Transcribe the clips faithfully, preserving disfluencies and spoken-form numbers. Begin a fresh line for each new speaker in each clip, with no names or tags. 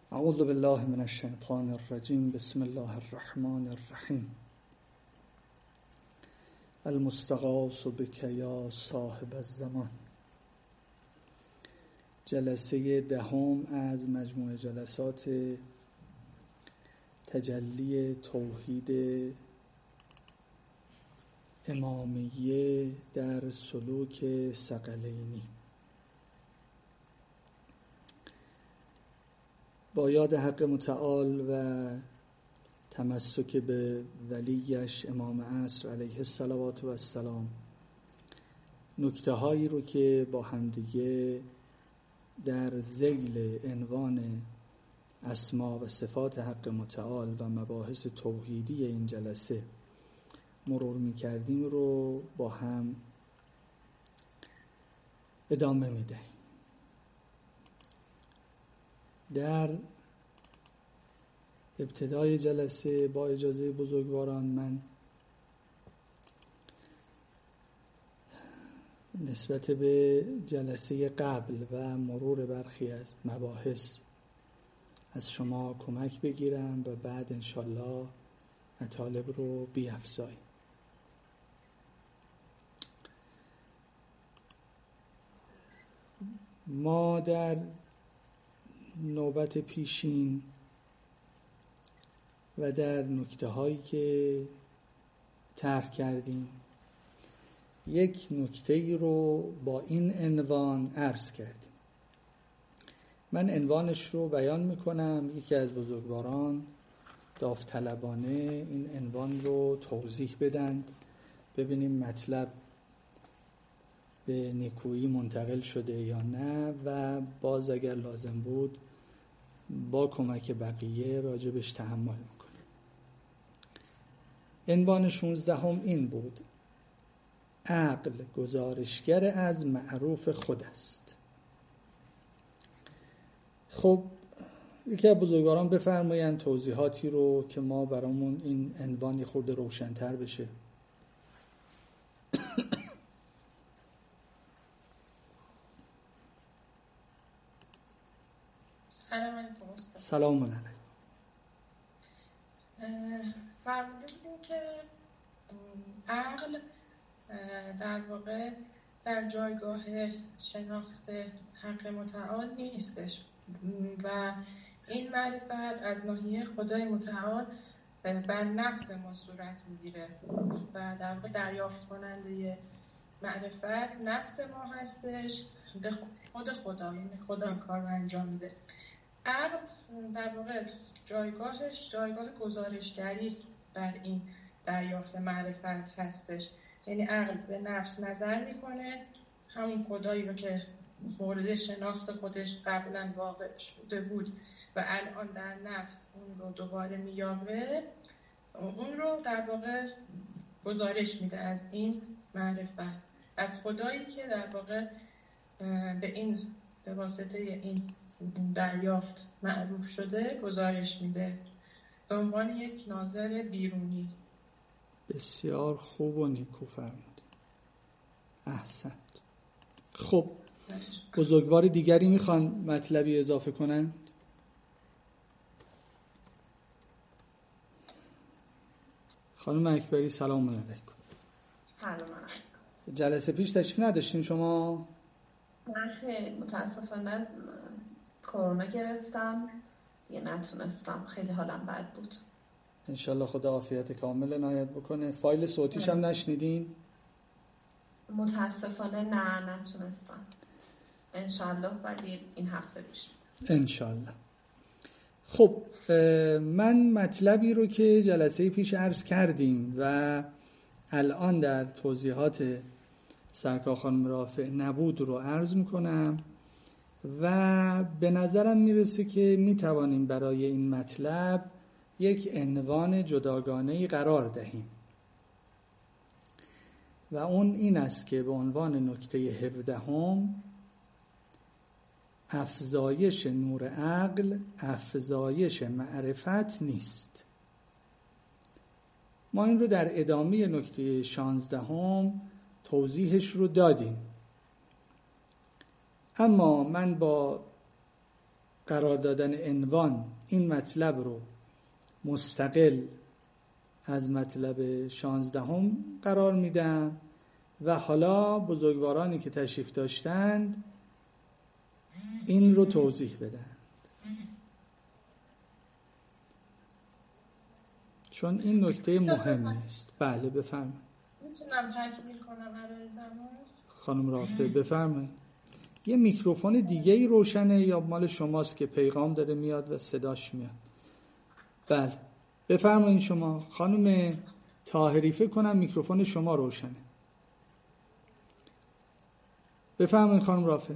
اعوذ بالله من الشیطان الرجیم. بسم الله الرحمن الرحیم. المستغاث بک یا صاحب الزمان. جلسه دهم از مجموعه جلسات تجلی توحید امامیه در سلوک ثقلینی. با یاد حق متعال و تمسک به ولیش امام عصر علیه الصلوات و السلام، نکته هایی رو که با همدیگه در ذیل عنوان اسما و صفات حق متعال و مباحث توحیدی این جلسه مرور می کردیم رو با هم ادامه می دهیم. در ابتدای جلسه با اجازه بزرگواران من نسبت به جلسه قبل و مرور برخی از مباحث از شما کمک بگیرم و بعد انشالله مطالب رو بیفزاییم. ما در نوبت پیشین و در نکته هایی که طرح کردیم یک نکته ای رو با این عنوان عرض کردیم. من عنوانش رو بیان میکنم، یکی از بزرگواران داوطلبانه این عنوان رو توضیح بدن، ببینیم مطلب به نیکویی منتقل شده یا نه و باز اگر لازم بود با کمک بقیه راجبش تأمل میکنیم. عنوان شانزدهم این بود: عقل گزارشگر از معروف خود است. خب یکی از بزرگواران بفرمایند توضیحاتی رو که ما برامون این عنوانی خورده روشن‌تر بشه.
سلام علیکم استاد.
سلام علیکم.
فرموده بودیم که عقل در واقع در جایگاه شناخت حق متعال نیستش و این معرفت از ناحیه خدای متعال بر نفس ما صورت میگیره و در واقع دریافت کننده معرفت نفس ما هستش، به خود خدا، یعنی خدا کار رو انجام میده. عقل در واقع جایگاهش جایگاه گزارشگری بر این دریافت معرفت هستش، یعنی عقل به نفس نظر میکنه، همون خدایی رو که مورد شناخت خودش قبلا واقع شده بود و الان در نفس اون رو دوباره مییابه، اون رو در واقع گزارش میده از این معرفت، از خدایی که در واقع به این به واسطه این دریافت معروف شده گزارش میده به عنوان یک ناظر بیرونی.
بسیار خوب و نیکو فرمود. احسنت. خب بزرگوار دیگری میخوان مطلبی اضافه کنن؟ خانم اکبری سلام علیکم.
سلام علیکم.
جلسه پیش تشریف نداشتین شما؟
من خیلی متاسفانه کرونا گرفتم، یه نتونستم، خیلی حالم بد بود.
انشالله خدا عافیت کامل عنایت بکنه. فایل صوتیش هم نشنیدین؟
متاسفانه نه نتونستم. انشالله ولی این هفته گوش
انشالله. خب من مطلبی رو که جلسه پیش عرض کردیم و الان در توضیحات سرکار خانم رافع نبود رو عرض میکنم و به نظرم میرسه که میتوانیم برای این مطلب یک عنوان جداگانه‌ای قرار دهیم و اون این است که به عنوان نکته هفدهم افزایش نور عقل افزایش معرفت نیست. ما این رو در ادامه نکته شانزدهم توضیحش رو دادیم، اما من با قرار دادن عنوان این مطلب رو مستقل از مطلب شانزدهم قرار میدم و حالا بزرگوارانی که تشریف داشتند این رو توضیح بدن، چون این نکته مهمی است. بله بفرمایید.
میتونم تکمیل کنم برای زمان؟
خانم رافع بفرمایید. یه میکروفون دیگه ای روشنه یا مال شماست که پیغام داره میاد و صداش میاد؟ بله بفرمایید. شما خانم طاهری فکر کنم میکروفون شما روشنه. بفرمایید خانم رافع.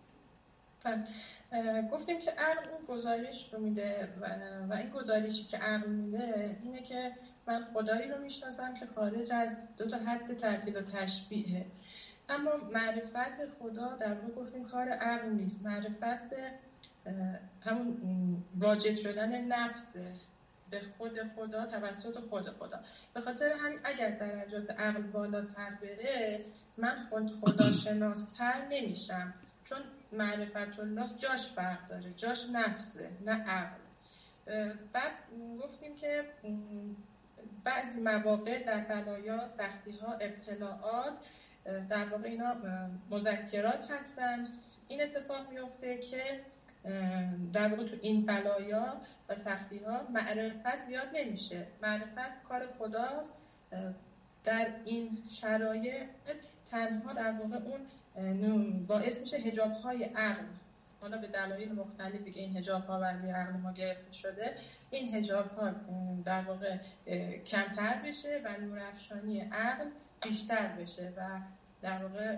گفتیم که عقل اون گزارش رو میده و, و این گزارشی که عقل میده اینه که من خدایی رو میشناسم که خارج از دو تا حد تعطیل و تشبیهه. اما معرفت خدا در واقع گفتیم کار عقل نیست. معرفت به همون واجد شدن نفسه به خود خدا توسط خود خدا. به خاطر همین اگر درجات عقل بالاتر بره من خود خدا شناستر نمیشم، چون معرفت الله جاش فرق داره، جاش نفسه نه عقل. بعد گفتیم که بعضی مواقع در بلایا، سختی ها، ابتلاعات در واقع اینا مذکرات هستن. این اتفاق میفته که در واقع تو این بلایا و سختی ها معرفت زیاد نمیشه. معرفت کار خداست. در این شرایط تنها در واقع اون باعث میشه حجاب های عقل، حالا به دلایل مختلفی که این حجاب ها بر روی عقل ما گرفته شده، این حجاب ها در واقع کمتر بشه و نورافشانی عقل بیشتر بشه و در واقع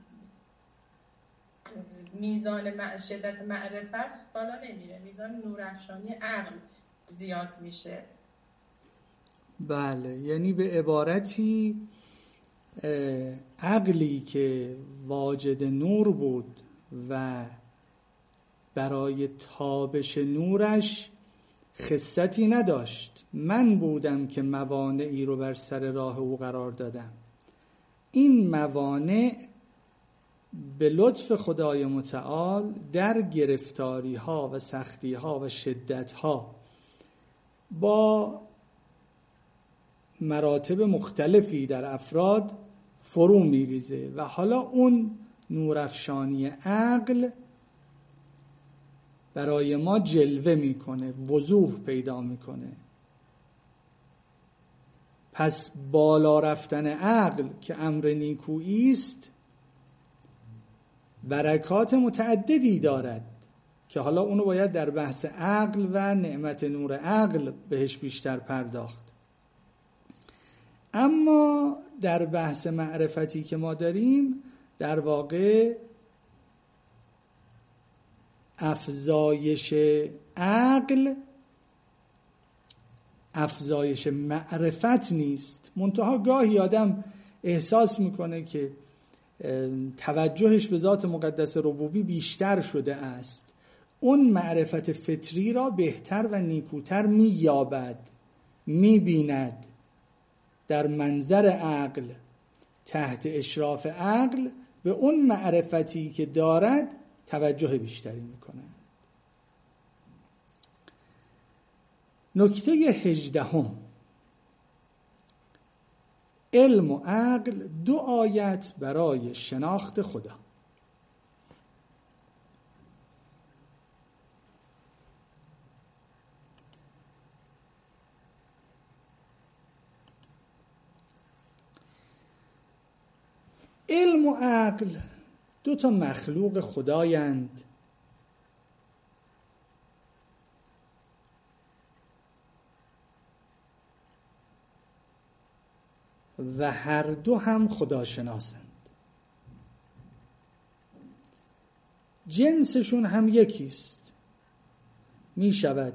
میزان شدت معرفت بالا نمیره، میزان نورافشانی عقل زیاد میشه.
بله، یعنی به عبارتی عقلی که واجد نور بود و برای تابش نورش خصتی نداشت، من بودم که موانعی رو بر سر راه او قرار دادم. این موانع به لطف خدای متعال در گرفتاری ها و سختی ها و شدت ها با مراتب مختلفی در افراد فرو میریزه و حالا اون نورافشانی عقل برای ما جلوه میکنه، وضوح پیدا میکنه. پس بالا رفتن عقل که امر نیکویی است برکات متعددی دارد که حالا اونو باید در بحث عقل و نعمت نور عقل بهش بیشتر پرداخت. اما در بحث معرفتی که ما داریم در واقع افزایش عقل افزایش معرفت نیست. منتها گاهی آدم احساس میکنه که توجهش به ذات مقدس ربوبی بیشتر شده است، اون معرفت فطری را بهتر و نیکوتر مییابد، میبیند. در منظر عقل، تحت اشراف عقل، به اون معرفتی که دارد توجه بیشتری میکنه. نکته هجدهم، علم و عقل دو آیت برای شناخت خدا. علم و عقل دو تا مخلوق خدایند و هر دو هم خداشناسند. جنسشون هم یکیست. می شود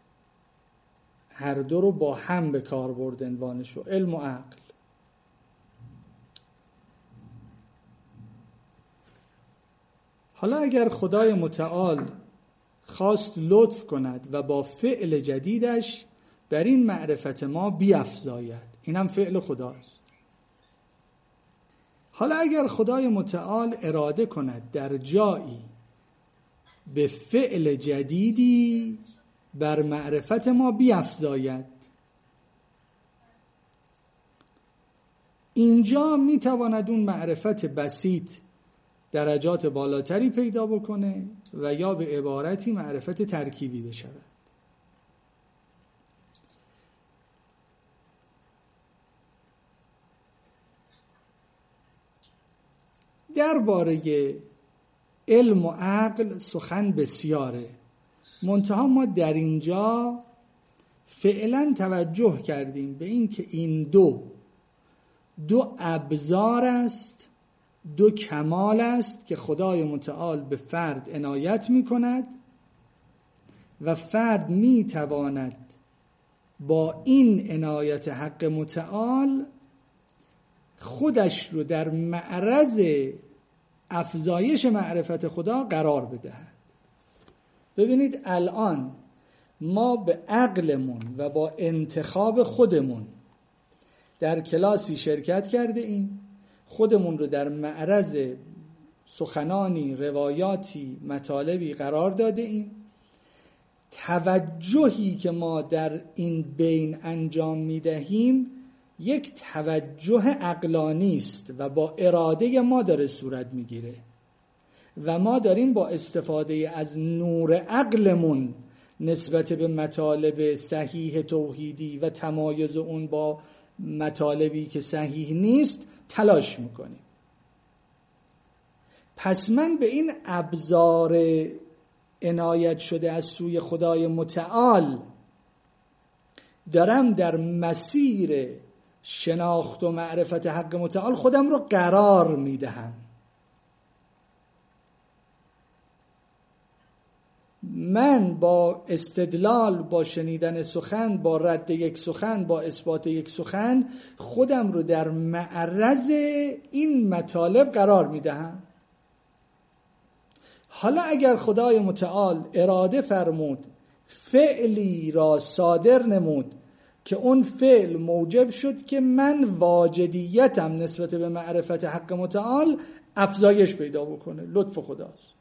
هر دو رو با هم به کار برد عنوانشو، علم و عقل. حالا اگر خدای متعال خواست لطف کند و با فعل جدیدش بر این معرفت ما بیفزاید، این هم فعل خداست. حالا اگر خدای متعال اراده کند در جایی به فعل جدیدی بر معرفت ما بیفزاید. اینجا میتواند اون معرفت بسیط درجات بالاتری پیدا بکنه و یا به عبارتی معرفت ترکیبی بشود. درباره علم و عقل سخن بسیاره، منتها ما در اینجا فعلا توجه کردیم به این که این دو دو ابزار است، دو کمال است که خدای متعال به فرد عنایت می کند و فرد می تواند با این عنایت حق متعال خودش رو در معرض افزایش معرفت خدا قرار بدهد. ببینید الان ما به عقلمون و با انتخاب خودمون در کلاسی شرکت کرده ایم، خودمون رو در معرض سخنانی، روایاتی، مطالبی قرار داده ایم. توجهی که ما در این بین انجام میدهیم یک توجه عقلانی است و با اراده ما داره صورت میگیره و ما داریم با استفاده از نور عقلمون نسبت به مطالب صحیح توحیدی و تمایز اون با مطالبی که صحیح نیست تلاش میکنیم. پس من به این ابزار عنایت شده از سوی خدای متعال دارم در مسیر شناخت و معرفت حق متعال خودم رو قرار میدهم. من با استدلال، با شنیدن سخن، با رد یک سخن، با اثبات یک سخن خودم رو در معرض این مطالب قرار میدهم. حالا اگر خدای متعال اراده فرمود، فعلی را صادر نمود که اون فعل موجب شد که من واجدیتم نسبت به معرفت حق متعال افزایش پیدا بکنه، لطف خداست.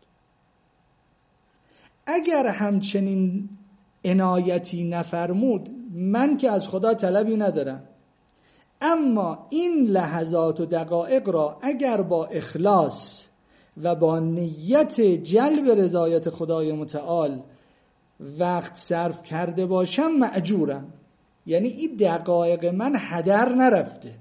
اگر همچنین عنایتی نفرمود، من که از خدا طلبی ندارم، اما این لحظات و دقایق را اگر با اخلاص و با نیت جلب رضایت خدای متعال وقت صرف کرده باشم مأجورم. یعنی این دقایق من هدر نرفته.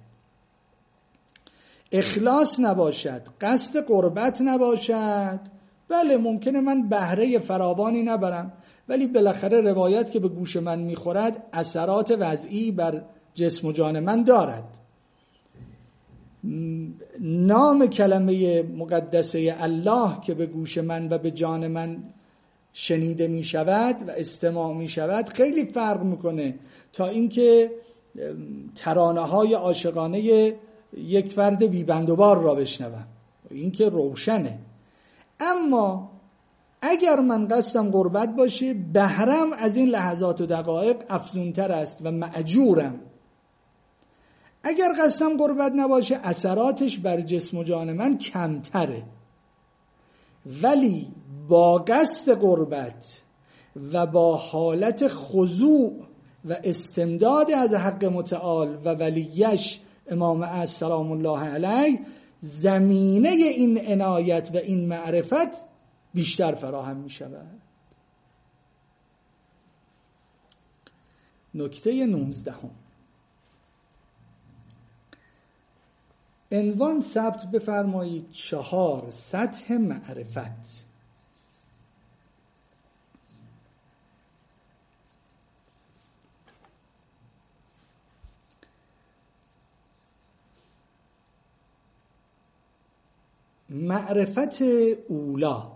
اخلاص نباشد، قصد قربت نباشد، بله ممکنه من بهره فراوانی نبرم، ولی بالاخره روایت که به گوش من میخورد اثرات وضعی بر جسم و جان من دارد. نام کلمه مقدسه الله که به گوش من و به جان من شنیده می شود و استماع می شود خیلی فرق میکنه تا اینکه ترانه های عاشقانه یک فرد بیبندوبار را بشنوم. این که روشنه. اما اگر من قصدم قربت باشه، بهرم از این لحظات و دقایق افزونتر است و مأجورم. اگر قصدم قربت نباشه، اثراتش بر جسم و جان من کمتره، ولی با قصد قربت و با حالت خضوع و استمداد از حق متعال و ولیش امام اعظم سلام الله علیه، زمینه این عنایت و این معرفت بیشتر فراهم می شود. نکته نوزدهم، عنوان ثبت بفرمایید چهار سطح معرفت. معرفت اولا،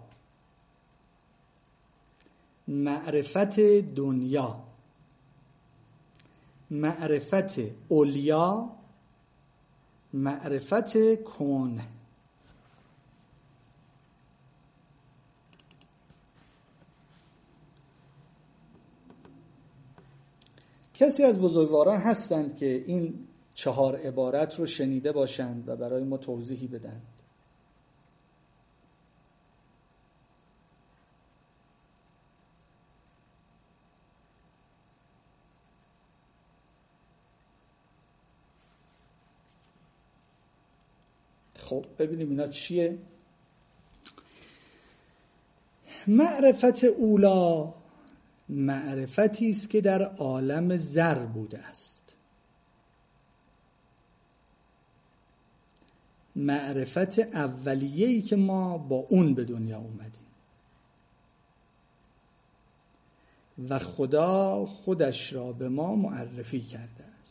معرفت دنیا، معرفت علیا، معرفت کون. کسی از بزرگواران هستند که این چهار عبارت رو شنیده باشند و برای ما توضیحی بدن؟ خب ببینیم اینا چیه. معرفت اولا معرفتی است که در عالم ذر بوده است. معرفت اولیه‌ای که ما با اون به دنیا اومدیم و خدا خودش را به ما معرفی کرده است.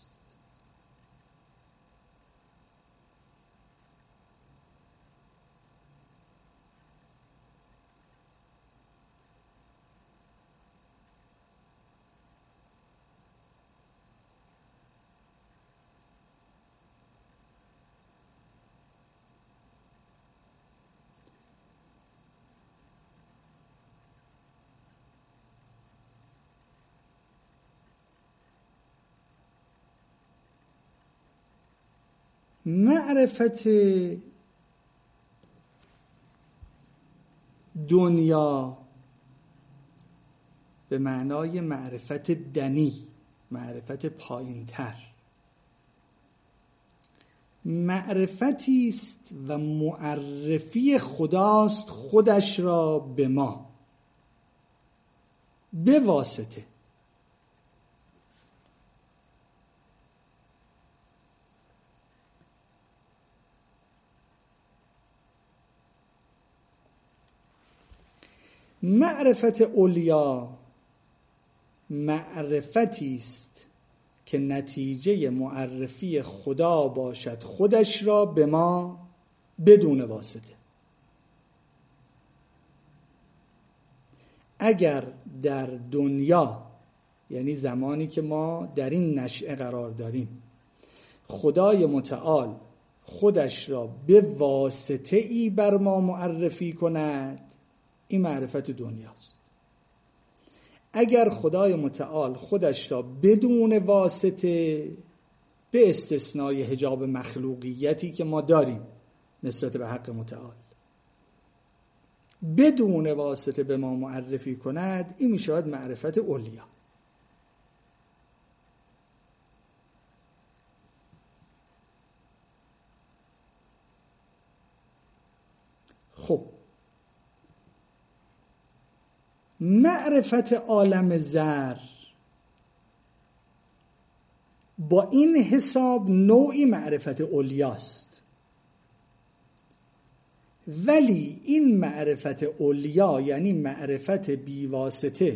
معرفت دنیا به معنای معرفت دنی، معرفت پایین‌تر، معرفتی است و معرفی خداست خودش را به ما به واسطه. معرفت علیا معرفتی است که نتیجه معرفی خدا باشد خودش را به ما بدون واسطه. اگر در دنیا، یعنی زمانی که ما در این نشأه قرار داریم، خدای متعال خودش را به واسطه ای بر ما معرفی کند، این معرفت دنیاست. اگر خدای متعال خودش را بدون واسطه، به استثنای حجاب مخلوقیتی که ما داریم نسبت به حق متعال، بدون واسطه به ما معرفی کند، این میشود معرفت علیا. خب معرفت عالم ذر با این حساب نوعی معرفت علیاست، ولی این معرفت علیا یعنی معرفت بیواسطه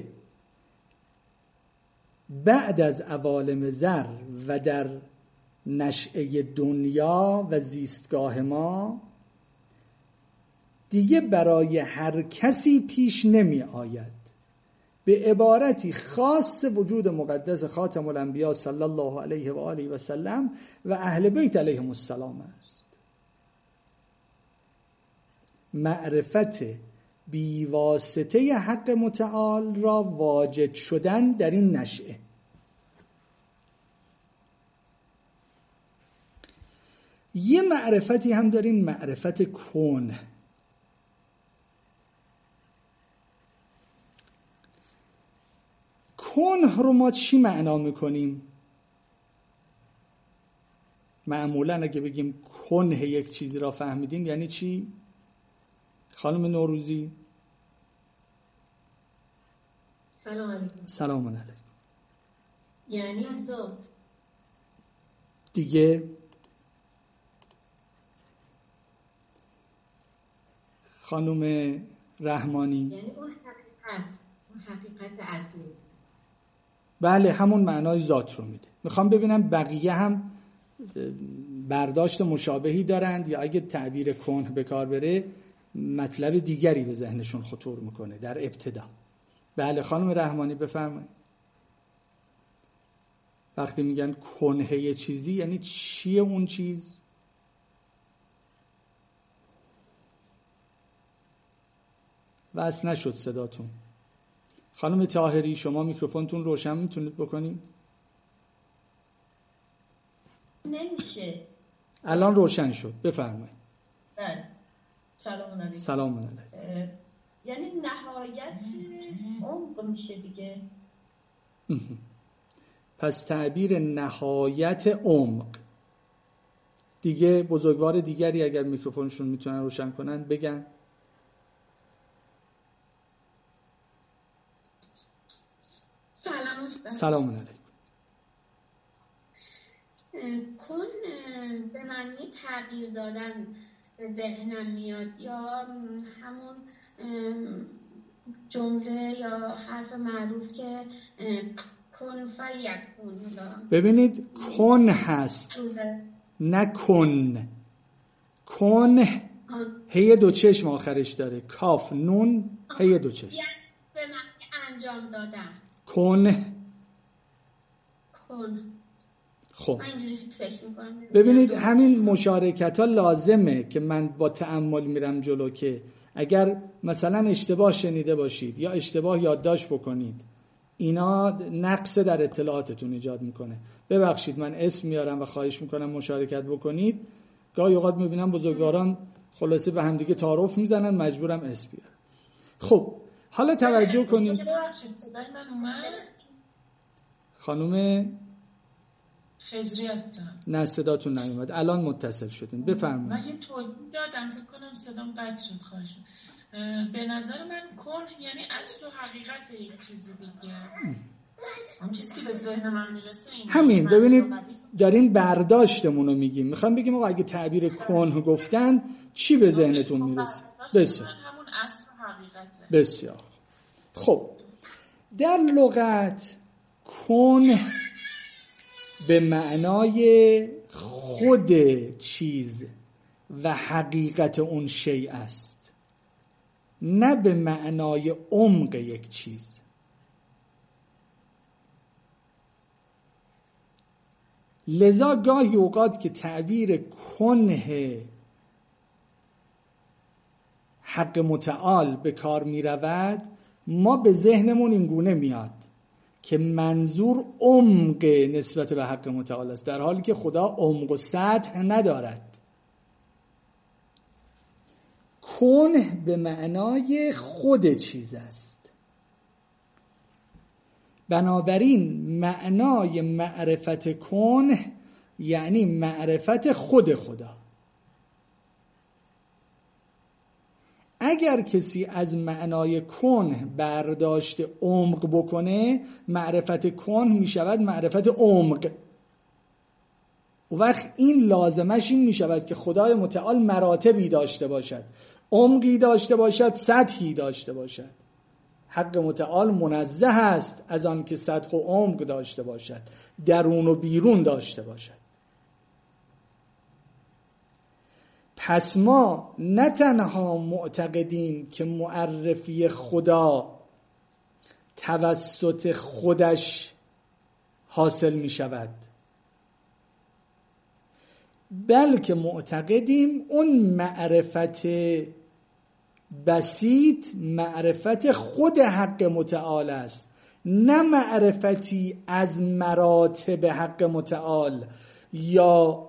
بعد از عوالم ذر و در نشأه دنیا و زیستگاه ما دیگه برای هر کسی پیش نمی آید. به عبارتی خاص وجود مقدس خاتم الانبیا صلی الله علیه و آله و سلم و اهل بیت علیهم السلام است. معرفت بیواسطه حق متعال را واجد شدن در این نشأه. یه معرفتی هم داریم، معرفت کون. کنه رو ما چی معنا میکنیم؟ معمولا اگه بگیم کنه یک چیزی را فهمیدیم یعنی چی؟ خانم نوروزی
سلام علیکم.
سلام علیکم.
یعنی ذات
دیگه. خانم رحمانی
یعنی اون حقیقت، اون حقیقت اصلی.
بله همون معنای ذات رو میده. میخوام ببینم بقیه هم برداشت مشابهی دارند یا اگه تعبیر کنه به کار بره مطلب دیگری به ذهنشون خطور میکنه در ابتدا. بله خانم رحمانی بفرمایید. وقتی میگن کنه یه چیزی یعنی چیه اون چیز؟ وصل نشد صداتون. خانم طاهری شما میکروفونتون روشن میتونید بکنید؟
نمیشه.
الان روشن شد. بفرمایید.
بله. سلام علیکم.
سلام علیکم.
یعنی نهایت عمق میشه دیگه.
پس تعبیر نهایت عمق دیگه بزرگوار دیگری اگر میکروفونشون میتونن روشن کنن بگن.
سلام استاد.
سلام علیکم.
کن به معنی تغییر دادن ذهنم میاد، یا همون جمله یا حرف معروف که کن فیکون.
ببینید کن هست نه کن. کن هی دو چشم آخرش داره، کاف نون هی دو چشم.
یعنی به معنی انجام دادن.
کن
کن.
خب
من اینجوری فکر میکنم.
ببینید همین مشارکت ها لازمه که من با تأمل میرم جلو، که اگر مثلا اشتباه شنیده باشید یا اشتباه یادداشت بکنید، اینا نقص در اطلاعاتتون ایجاد میکنه. ببخشید من اسم میارم و خواهش میکنم مشارکت بکنید. گاهی اوقات میبینم بزرگواران خلاصه به همدیگه تعارف میزنن، مجبورم اسم بیارم. خب حالا توجه کنید خانم
خضری هستم.
نه صداتون نیومد، الان متصل شدیم، بفرمایید.
من یه توضیح دادم، فکر کنم صدام قطع شد. خواهش به نظر من کن یعنی اصل و حقیقت یک چیزی دیگه، اون چیزی که به ذهن من میرسه این
همین. ببینید دارین برداشتمون رو میگیم، میخوام بگیم آقا اگه تعبیر کن گفتن چی به ذهنتون میرسه؟ بسیار
همون اصل و حقیقته.
بسیار خب. در لغت کن به معنای خود چیز و حقیقت اون شیء است، نه به معنای عمق یک چیز. لذا گاهی اوقات که تعبیر کنه حق متعال به کار می رود، ما به ذهنمون این گونه میاد که منظور عمق نسبت به حق متعال است، در حالی که خدا عمق و سطح ندارد. کن به معنای خود چیز است. بنابراین معنای معرفت کن یعنی معرفت خود خدا. اگر کسی از معنای کن برداشت عمق بکنه، معرفت کن می شود معرفت عمق. و وقت این لازمش این می شود که خدای متعال مراتبی داشته باشد، عمقی داشته باشد، سطحی داشته باشد. حق متعال منزه است از آن که سطح و عمق داشته باشد، درون و بیرون داشته باشد. پس ما نه تنها معتقدیم که معرفی خدا توسط خودش حاصل می شود، بلکه معتقدیم اون معرفت بسیط معرفت خود حق متعال است، نه معرفتی از مراتب حق متعال یا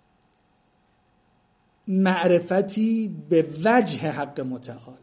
معرفتی به وجه حق متعال.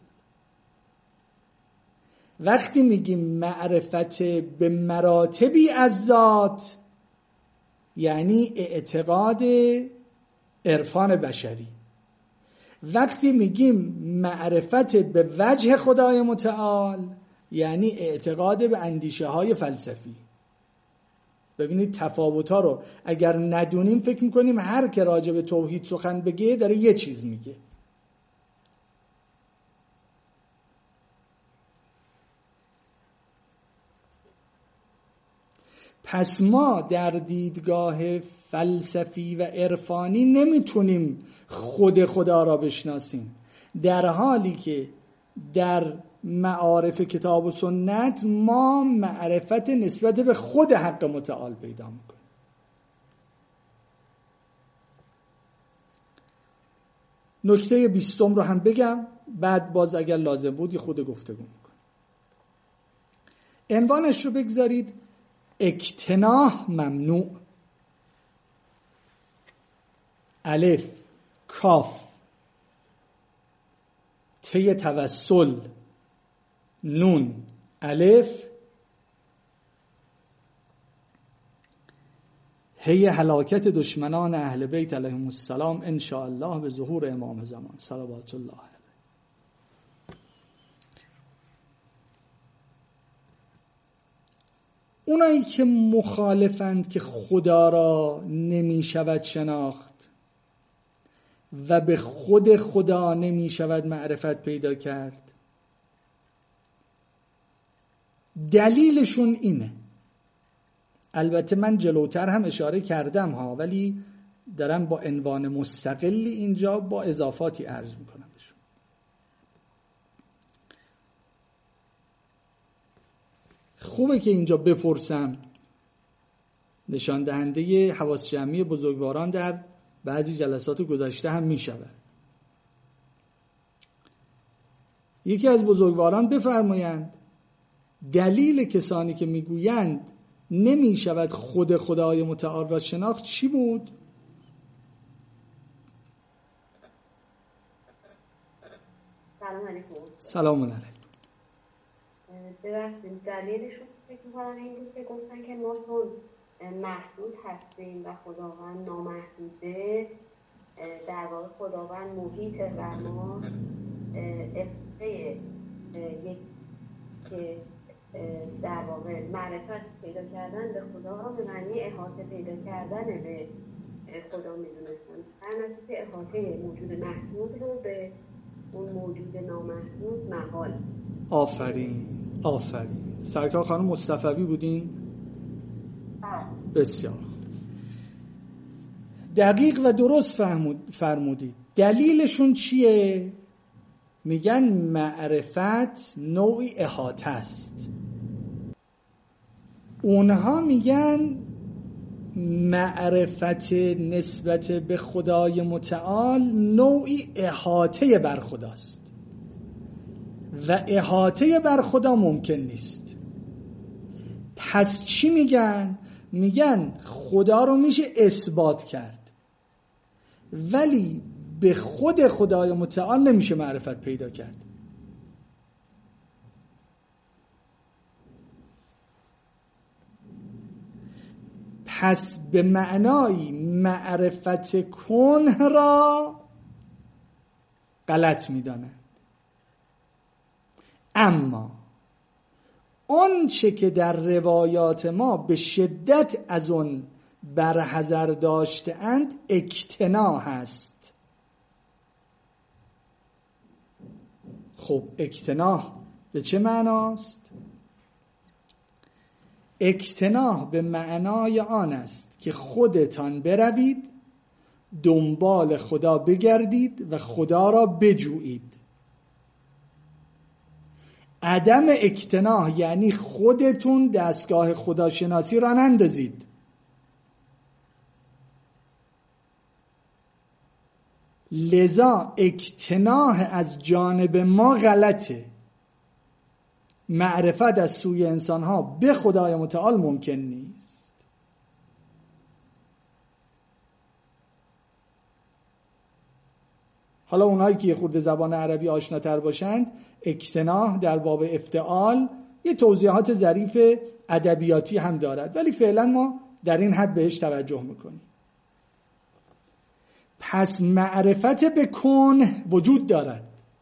وقتی میگیم معرفت به مراتبی از ذات، یعنی اعتقاد عرفان بشری. وقتی میگیم معرفت به وجه خدای متعال، یعنی اعتقاد به اندیشه های فلسفی. ببینید تفاوت‌ها رو اگر ندونیم فکر میکنیم هر که راجع به توحید سخن بگه داره یه چیز میگه. پس ما در دیدگاه فلسفی و عرفانی نمیتونیم خود خدا را بشناسیم، در حالی که در معارف کتاب و سنت ما معرفت نسبت به خود حق متعال پیدا میکنیم. نکته بیستم رو هم بگم، بعد باز اگر لازم بود یه خود گفتگو میکنم. عنوانش رو بگذارید اکتناح ممنوع. الف کاف ته توسل نون الف هی هلاکت دشمنان اهل بیت علیهم السلام ان شاء الله به ظهور امام زمان صلوات الله علیه. اونایی که مخالفند که خدا را نمی شود شناخت و به خود خدا نمی شود معرفت پیدا کرد، دلیلشون اینه. البته من جلوتر هم اشاره کردم ها، ولی دارم با عنوان مستقلی اینجا با اضافاتی عرض میکنم بهشون. خوبه که اینجا بپرسم، نشان دهنده حواس جمعی بزرگواران در بعضی جلسات گذشته هم می شود. یکی از بزرگواران بفرمایند دلیل کسانی که میگویند نمی شود خود خدای متعال را شناخت چی بود؟
سلام علیکم.
سلام علیکم.
ببخشید دلیلشون فکر می‌کنم این بود که گفتن که ما چون محدود هستیم و خداوند نامحدوده، در واقع خداوند محیط و ما احساسه یک که در واقع معرفت پیدا کردن به خدا به معنی احاطه پیدا کردن به خدا میدونستن. در نتیجه احاطه موجود محدود رو به اون موجود نامحدود محال.
آفرین آفرین. سرکار خانم مصطفوی بودین؟ بسیار دقیق و درست فرمودید. دلیلشون چیه؟ میگن معرفت نوعی احاطه است. اونها میگن معرفت نسبت به خدای متعال نوعی احاطه بر خداست و احاطه بر خدا ممکن نیست. پس چی میگن؟ میگن خدا رو میشه اثبات کرد ولی به خود خدای متعال نمیشه معرفت پیدا کرد. پس به معنای معرفت کنه را غلط میدانند. اما اون چه که در روایات ما به شدت از اون برحذر داشته اند اکتنا هست. خب اکتنا به چه معناست؟ اکتنا به معنای آن است که خودتان بروید دنبال خدا بگردید و خدا را بجویید. عدم اکتنا یعنی خودتون دستگاه خداشناسی را نندازید. لذا اکتناه از جانب ما غلطه. معرفت از سوی انسانها به خدای متعال ممکن نیست. حالا اونایی که یه خورده زبان عربی آشناتر باشند، اکتناه در باب افتعال یه توضیحات ظریف ادبیاتی هم دارد، ولی فعلا ما در این حد بهش توجه میکنیم. پس معرفت به کون وجود دارد،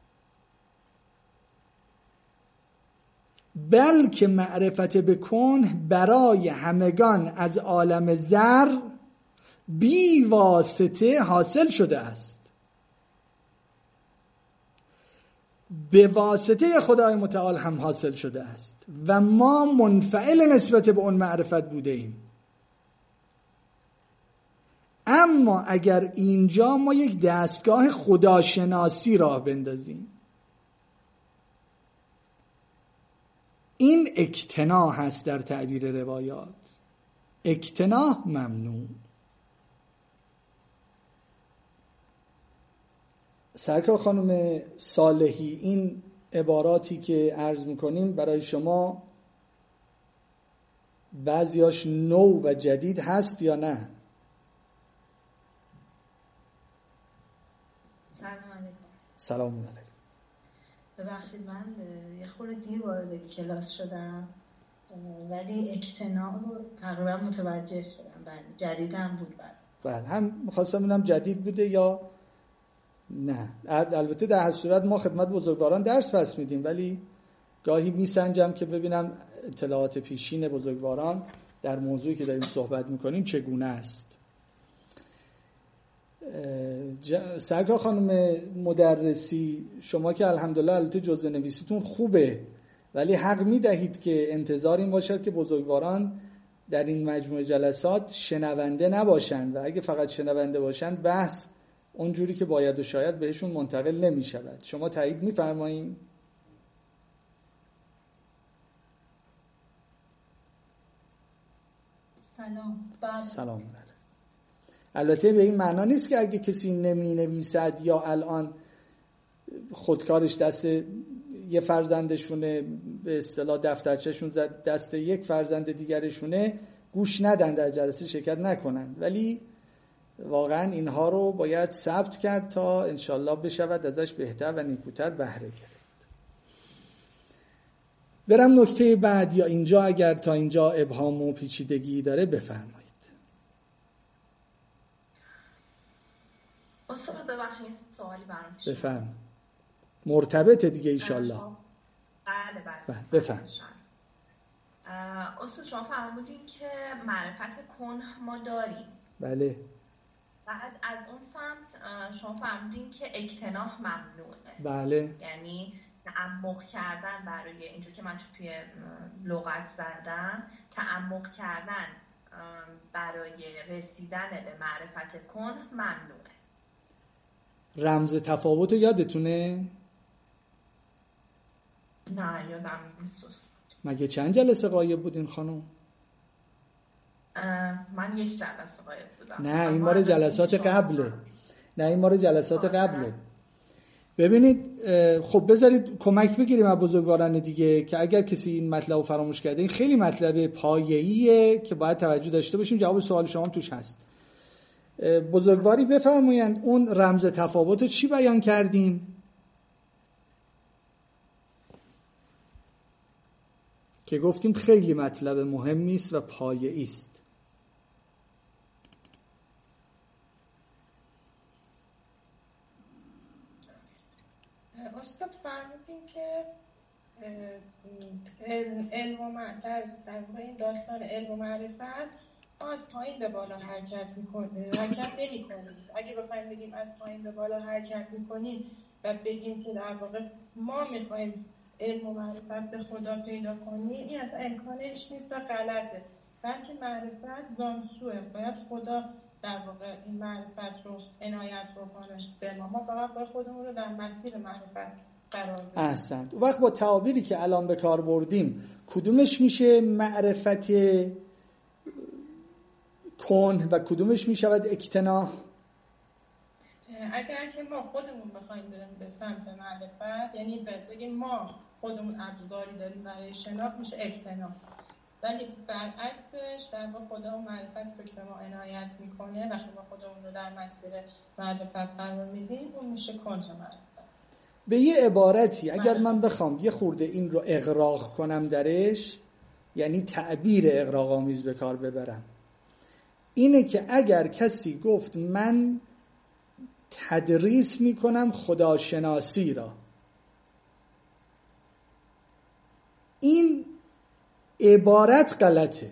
بلکه معرفت به کون برای همگان از عالم ذر بی واسطه حاصل شده است. به واسطه خدای متعال هم حاصل شده است و ما منفعل نسبت به اون معرفت بوده ایم. اما اگر اینجا ما یک دستگاه خداشناسی راه بندازیم، این اکتنا هست در تعبیر روایات. اکتنا ممنوع. سرکار خانم صالحی، این عباراتی که عرض میکنیم برای شما بعضیاش نو و جدید هست یا نه؟
سلام علیکم.
سلام علیکم.
ببخشید من یه خورده دیر وارد کلاس شدم. ولی اکتنا رو تقریبا متوجه شدم. بله جدید هم بود. بله
بله هم می‌خواستم ببینم جدید بوده یا نه. البته در هر صورت ما خدمت بزرگواران درس پس میدیم، ولی گاهی میسنجم که ببینم اطلاعات پیشین بزرگواران در موضوعی که داریم صحبت میکنیم چگونه است. سرکار خانم مدرسی، شما که الحمدلله البته جزء نویسیتون خوبه، ولی حق میدهید که انتظار این باشد که بزرگواران در این مجموعه جلسات شنونده نباشند و اگه فقط شنونده باشند بحث اونجوری که باید و شاید بهشون منتقل نمی شود. شما تایید می‌فرمایید؟
سلام. بله.
سلام. البته به این معنا نیست که اگه کسی نمی نویسد یا الان خودکارش دست یه فرزندشونه، به اصطلاح دفترچه‌شون دست یک فرزند دیگرشونه، گوش ندن، در جلسه شرکت نکنند، ولی واقعا اینها رو باید ثبت کرد تا انشالله بشود ازش بهتر و نیکوتر بهره گرفت. برم نکته بعد یا اینجا اگر تا اینجا ابهام و پیچیدگی داره بفرمایید.
استاد ببخشید سوالی برام پیش
بفرم. مرتبط دیگه ایشالله.
بله بله.
بفرم.
استاد شما فرمودین که معرفت کن ما داریم.
بله.
بعد از اون سمت شما فرمودین که اکتناح ممنوعه.
بله.
یعنی تعمق کردن برای اینجور که من توی لغت زدم، تعمق کردن برای رسیدن به معرفت کن ممنوعه.
رمز تفاوت یادتونه؟
نه یادم نیست.
مگه چند جلسه غایب بودین خانم؟
من یک جلسه غایب بودم.
نه این ماره جلسات قبله. نه این ماره جلسات قبله. ببینید خب بذارید کمک بگیریم از بزرگواران دیگه که اگر کسی این مطلب رو فراموش کرده، این خیلی مطلب پایه‌ایه که باید توجه داشته باشیم. جواب سوال شما توش هست. بزرگواری بفرمایند اون رمز تفاوت رو چی بیان کردیم؟ که گفتیم خیلی مطلب مهمی است و پایه‌ای است.
استاد فرمودین که علم و معرفت، در این داستان علم و معرفت ما از پایین به بالا حرکت میکنیم، حرکت نمی کنیم. اگه بخوایم بگیم از پایین به بالا حرکت میکنیم و بگیم که در واقع ما میخوایم علم و معرفت به خدا پیدا کنیم، این اصلا امکانش نیست و غلطه. بلکه معرفت زانسوه، باید خدا در واقع این معرفت رو عنایت بکنه به ما. ما فقط باید خودمون رو در مسیر معرفت قرار بدیم.
احسنت. وقت با تعابیری که الان به کار بردیم کدومش میشه معرفت کن و کدومش میشود اکتناح؟
اگر که ما خودمون بخوایم بریم به سمت معرفت، یعنی بگیم ما خودمون ابزاری داریم برای شناخت، میشه اکتناح. ولی برعکسش در واقع خدا و معرفت رو که به ما عنایت میکنه وقتی ما خودمون رو در مسیر معرفت قرار میدیم، اون میشه کنه معرفت.
به یه عبارتی اگر من بخوام یه خورده این رو اغراق کنم درش، یعنی تعبیر اغراق‌آمیز به کار ببرم، اینه که اگر کسی گفت من تدریس میکنم خداشناسی را، این عبارت غلطه،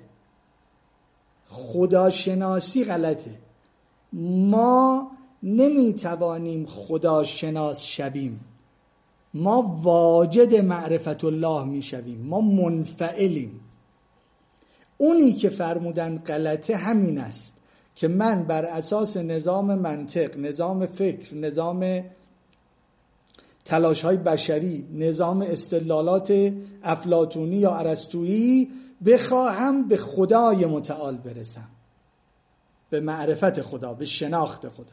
خداشناسی غلطه. ما نمیتوانیم خداشناس شویم، ما واجد معرفت الله میشویم، ما منفعلیم. اونی که فرمودن غلطه همین است که من بر اساس نظام منطق، نظام فکر، نظام تلاش‌های بشری، نظام استدلالات افلاطونی یا ارسطویی بخواهم به خدای متعال برسم، به معرفت خدا، به شناخت خدا.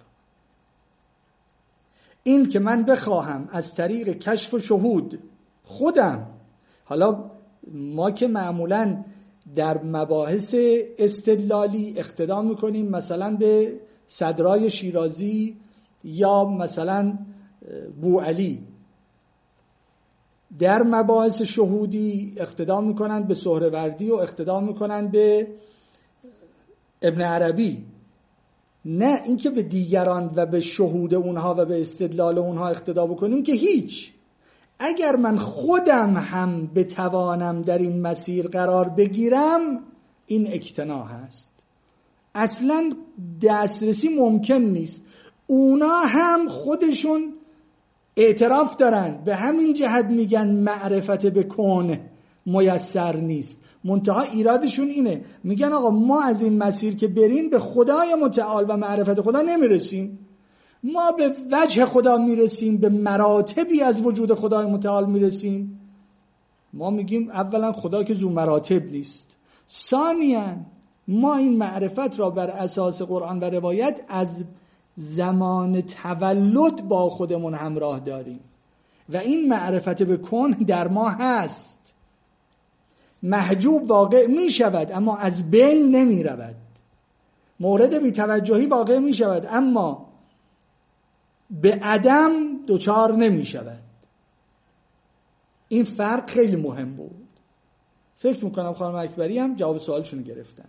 این که من بخواهم از طریق کشف و شهود خودم، حالا ما که معمولاً در مباحث استدلالی اقتدا میکنیم مثلا به صدرای شیرازی یا مثلا بوعلی، در مباحث شهودی اقتدا میکنند به سهروردی و اقتدا میکنند به ابن عربی، نه اینکه به دیگران و به شهود اونها و به استدلال اونها اقتدا بکنیم که هیچ. اگر من خودم هم بتوانم در این مسیر قرار بگیرم، این اکتنا هست. اصلا دسترسی ممکن نیست. اونا هم خودشون اعتراف دارن، به همین جهت میگن معرفت به کون میسر نیست. منتها ایرادشون اینه، میگن آقا ما از این مسیر که بریم به خدای متعال و معرفت خدا نمیرسیم، ما به وجه خدا میرسیم، به مراتبی از وجود خدای متعال میرسیم. ما میگیم اولا خدا که ذو مراتب نیست، ثانیاً ما این معرفت را بر اساس قرآن و روایت از زمان تولد با خودمون همراه داریم و این معرفت به کون در ما هست. محجوب واقع می شود اما از بین نمی رود. مورد بی‌توجهی واقع می شود اما به عدم دچار نمی شود. این فرق خیلی مهم بود. فکر میکنم خانم اکبری هم جواب سوالشون گرفتن.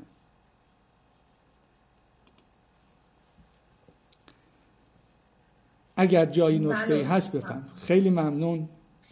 اگر جایی نکته هست بفهم. خیلی ممنون.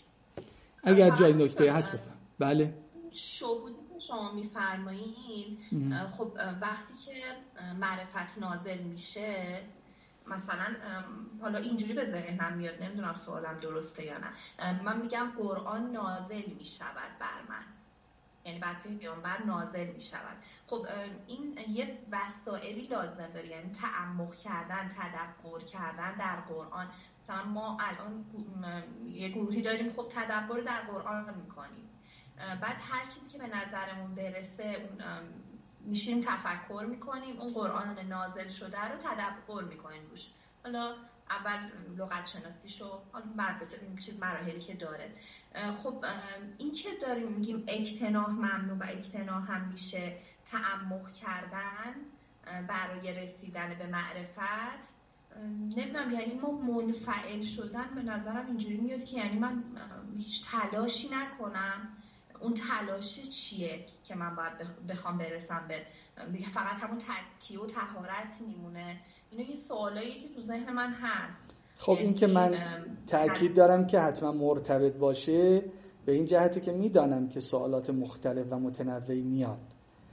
اگر جایی نکته هست بفهم. بله.
شهودی که شما میفرمایین، خب وقتی که معرفت نازل میشه، مثلا حالا اینجوری به ذهنم میاد، نمیدونم سوالم درسته یا نه، من میگم قرآن نازل میشود بر من، یعنی بر پیامبر نازل میشود. خب این یه وسایلی لازم داره، یعنی تعمق کردن، تدبر کردن در قرآن. مثلا ما الان یه گروهی داریم خب تدبر در قرآن میکنیم، بعد هر چیزی که به نظرمون برسه اون میشیم تفکر میکنیم، اون قرآن نازل شده رو تدبر میکنیم روش. حالا اول لغت شناسیشو، حالا چیز مراحلی که داره. خب این که داریم میگیم اجتناح ممنوع و اجتناح هم میشه تعمق کردن برای رسیدن به معرفت، نمیدونم، یعنی ما منفعل شدن به نظرم اینجوری میاد که یعنی من هیچ تلاشی نکنم. اون تلاش چیه که من باید بخوام برسم به فقط همون تزکیه و طهارت میمونه؟ اینا یه سوالایی که تو ذهن من هست.
خب این که من تأکید دارم که حتما مرتبط باشه به این جهتی که میدانم که سوالات مختلف و متنوعی میاد.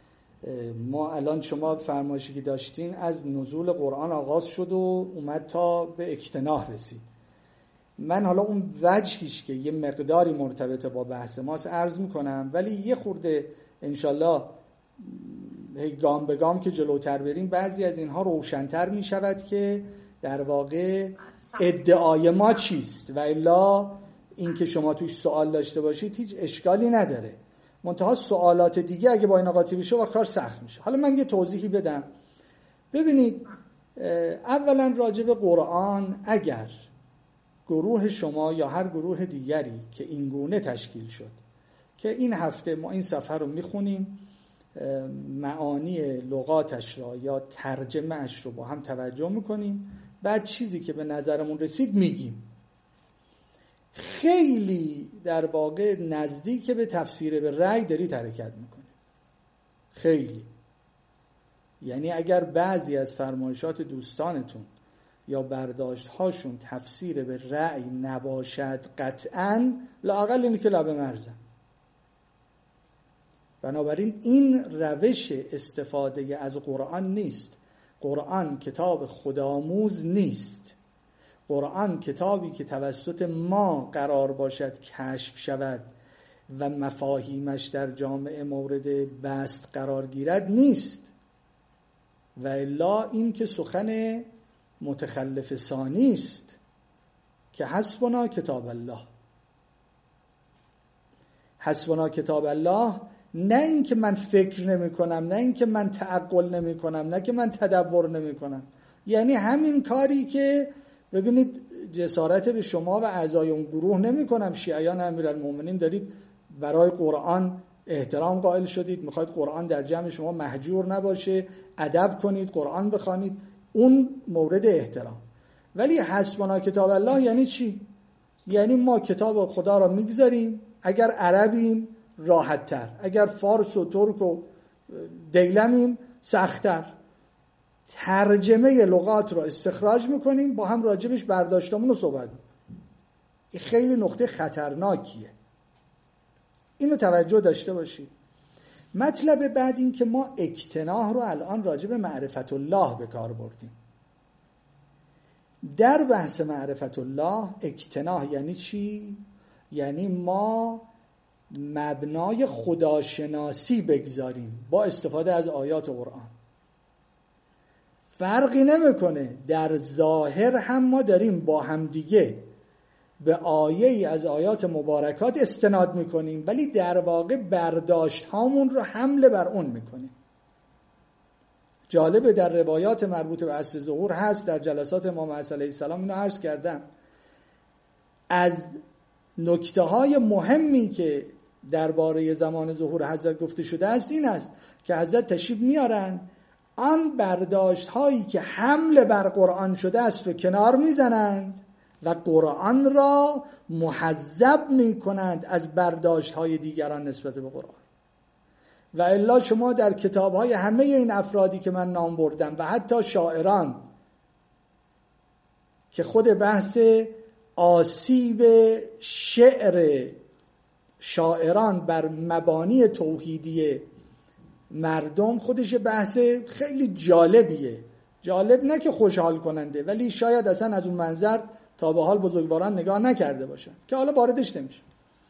ما الان شما فرمایشی که داشتین از نزول قرآن آغاز شد و اومد تا به اکتناح رسید. من حالا اون وجهیش که یه مقداری مرتبط با بحث ماست عرض میکنم، ولی یه خورده انشالله گام به گام که جلوتر بریم بعضی از اینها روشن‌تر میشود که در واقع ادعای ما چیست، و الا این که شما توش سوال داشته باشید هیچ اشکالی نداره. منتها سوالات دیگه اگه با اینا قاطی بشه و کار سخت میشه. حالا من یه توضیحی بدم. ببینید، اولا راجع به قرآن، اگر گروه شما یا هر گروه دیگری که این گونه تشکیل شد که این هفته ما این صفحه رو میخونیم، معانی لغاتش را یا ترجمه اش رو با هم توجه میکنیم، بعد چیزی که به نظرمون رسید میگیم، خیلی در واقع نزدیک به تفسیر به رأی دارید حرکت میکنه. خیلی، یعنی اگر بعضی از فرمایشات دوستانتون یا برداشت هاشون تفسیر به رأی نباشد قطعاً، لااقل اینه که لبه مرزن. بنابراین این روش استفاده از قرآن نیست. قرآن کتاب خودآموز نیست. قرآن کتابی که توسط ما قرار باشد کشف شود و مفاهیمش در جامعه مورد بسط قرار گیرد نیست. و الا این که سخن متخلف ثانی است که حسبنا کتاب الله. حسبنا کتاب الله، نه این که من فکر نمی کنم، نه این که من تعقل نمی کنم، نه که من تدبر نمی کنم. یعنی همین کاری که ببینید جسارت به شما و اعضای اون گروه نمی کنم، شیعیان امیرالمومنین دارید برای قرآن احترام قائل شدید، میخواید قرآن در جمع شما مهجور نباشه، ادب کنید، قرآن بخوانید، اون مورد احترام. ولی حسبنا کتاب الله یعنی چی؟ یعنی ما کتاب خدا را میگذاریم، اگر عربیم راحت تر، اگر فارس و ترک و دیلمیم سخت‌تر. ترجمه لغات را استخراج میکنیم، با هم راجبش برداشتمون رو صحبت میکنیم. این خیلی نقطه خطرناکیه، اینو توجه داشته باشید. مطلب بعد این که ما اکتناح رو الان راجب معرفت الله به کار بردیم. در بحث معرفت الله اکتناح یعنی چی؟ یعنی ما مبنای خداشناسی بگذاریم با استفاده از آیات قرآن. فرقی نمیکنه در ظاهر هم ما داریم با همدیگه به آیه ای از آیات مبارکات استناد میکنیم، ولی در واقع برداشت هامون رو حمله بر اون میکنیم. جالبه در روایات مربوط به عصر ظهور هست، در جلسات امام عصر علیه السلام اینو عرض کردم، از نکته های مهمی که درباره زمان ظهور حضرت گفته شده است این است که حضرت تشریف میارن، آن برداشت هایی که حمله بر قرآن شده است رو کنار میزنند و قرآن را محذب میکنند از برداشت های دیگران نسبت به قرآن. و الا شما در کتاب های همه این افرادی که من نام بردم و حتی شاعران که خود بحث آسیب شعر شاعران بر مبانی توحیدی مردم خودش بحث خیلی جالبیه. جالب نه که خوشحال کننده، ولی شاید اصلا از اون منظر تا به حال بزرگواران نگاه نکرده باشن که حالا واردش نمیشه.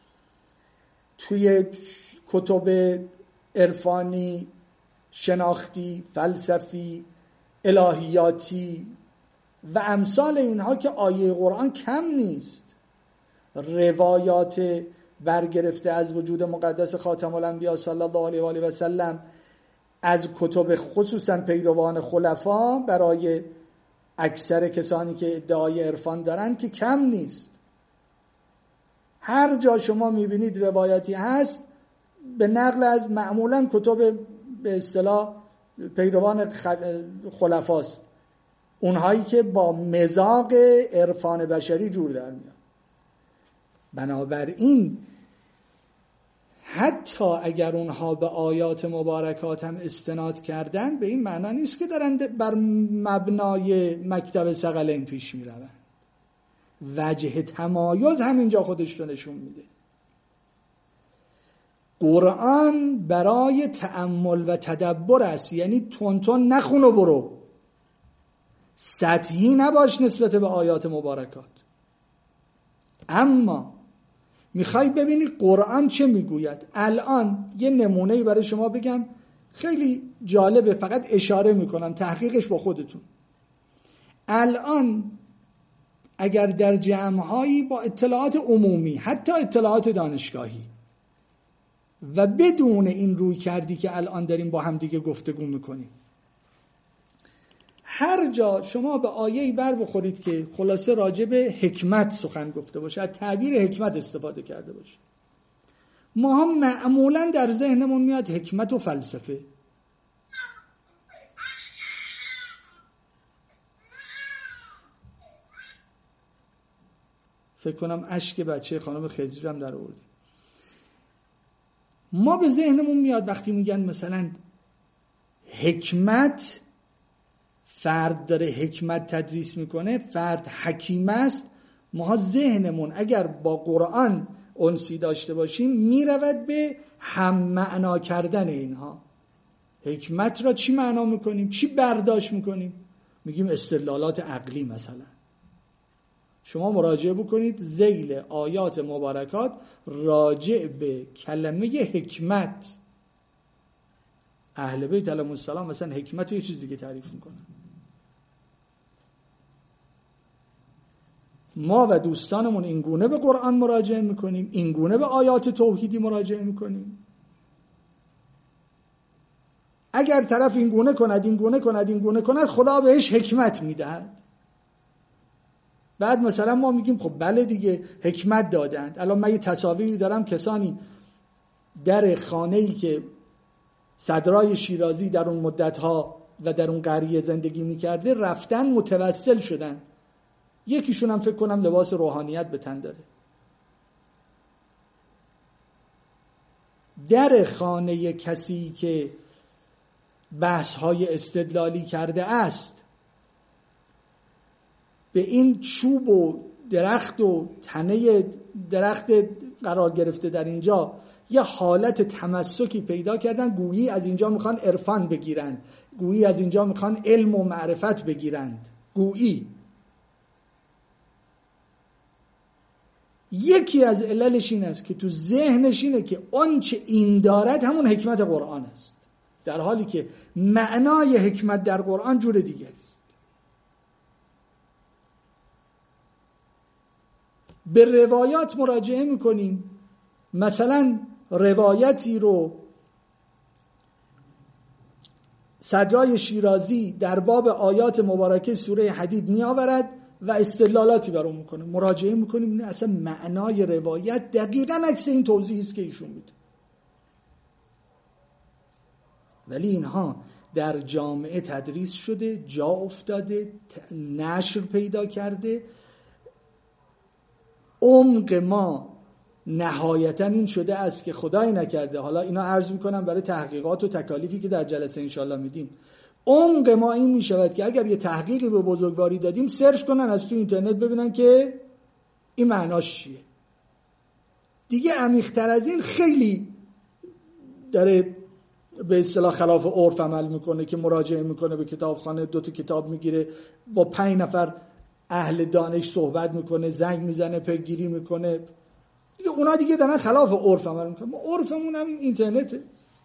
توی کتب عرفانی، شناختی، فلسفی، الهیاتی و امثال اینها که آیه قرآن کم نیست. روایات برگرفته از وجود مقدس خاتم الانبیا صلی الله علیه و آله و سلم از کتب خصوصا پیروان خلفا برای اکثر کسانی که ادعای عرفان دارن که کم نیست. هر جا شما میبینید روایتی هست به نقل از معمولا کتب به اصطلاح پیروان خلفاست، اونهایی که با مذاق عرفان بشری جور در میان. بنابراین حتی اگر اونها به آیات مبارکات هم استناد کردن، به این معنا نیست که دارن بر مبنای مکتب ثقلین پیش می روند. وجه تمایز همینجا خودش رو نشون میده. قرآن برای تأمل و تدبر است، یعنی تون تون نخون و برو، سطحی نباش نسبت به آیات مبارکات. اما میخوای ببینی قرآن چه میگوید. الان یه نمونه‌ای برای شما بگم خیلی جالبه، فقط اشاره میکنم، تحقیقش با خودتون. الان اگر در جمع‌هایی با اطلاعات عمومی، حتی اطلاعات دانشگاهی، و بدون این روی کردی که الان داریم با هم دیگه گفتگو میکنیم، هر جا شما به آیه‌ای بر بخورید که خلاصه راجع به حکمت سخن گفته باشه، از تعبیر حکمت استفاده کرده باشه، ما هم معمولا در ذهنمون میاد حکمت و فلسفه. فکر کنم اشک بچه خانم خضری هم در آورد. ما به ذهنمون میاد وقتی میگن مثلا حکمت، فرد داره حکمت تدریس میکنه، فرد حکیم است، ما ذهنمون اگر با قرآن انسی داشته باشیم میرود به هم معنا کردن اینها. حکمت را چی معنا میکنیم؟ چی برداشت میکنیم؟ میگیم استدلالات عقلی. مثلا شما مراجعه بکنید ذیل آیات مبارکات راجع به کلمه حکمت، اهل بیت علیهم السلام مثلا حکمت رو یه چیز دیگه تعریف میکنن. ما و دوستانمون این گونه به قرآن مراجعه میکنیم، این گونه به آیات توحیدی مراجعه میکنیم. اگر طرف این گونه کند این گونه کند این گونه کند، خدا بهش حکمت میدهد. بعد مثلا ما میگیم خب بله دیگه حکمت دادند. الان من یه تصاویری دارم، کسانی در خانه‌ای که صدرای شیرازی در اون مدتها و در اون قریه زندگی میکرده رفتن متوسل شدن، یکیشون هم فکر کنم لباس روحانیت به تن داره. در خانه کسی که بحث‌های استدلالی کرده است به این چوب و درخت و تنه درخت قرار گرفته در اینجا یه حالت تمسکی پیدا کردن، گویی از اینجا میخوان عرفان بگیرند، گویی از اینجا میخوان علم و معرفت بگیرند، گویی. یکی از عللش این است که تو ذهنش اینه که آنچه این دارد همون حکمت قرآن است، در حالی که معنای حکمت در قرآن جور دیگری است. به روایات مراجعه میکنیم، مثلا روایتی رو صدرای شیرازی در باب آیات مبارکه سوره حدید می آورد و استدلالاتی برام میکنه، مراجعه میکنیم، این اصلا معنای روایت دقیقاً عکس این توضیحی است که ایشون میده. ولی اینها در جامعه تدریس شده، جا افتاده، نشر پیدا کرده. عمق ما نهایتاً این شده است که خدای نکرده، حالا اینا عرض میکنم برای تحقیقات و تکالیفی که در جلسه انشالله میدیم، عمق ما این میشود که اگر یه تحقیقی به بزرگواری دادیم سرچ کنن از تو اینترنت ببینن که این معناش چیه. دیگه عمیق‌تر از این خیلی داره به اصطلاح خلاف عرف عمل میکنه که مراجعه میکنه به کتابخانه، دو تا کتاب میگیره، با پنج نفر اهل دانش صحبت میکنه، زنگ میزنه، پیگیری میکنه. دیگه اونا دیگه دارن خلاف عرف عمل میکنن. ما عرفمون هم این اینترنته.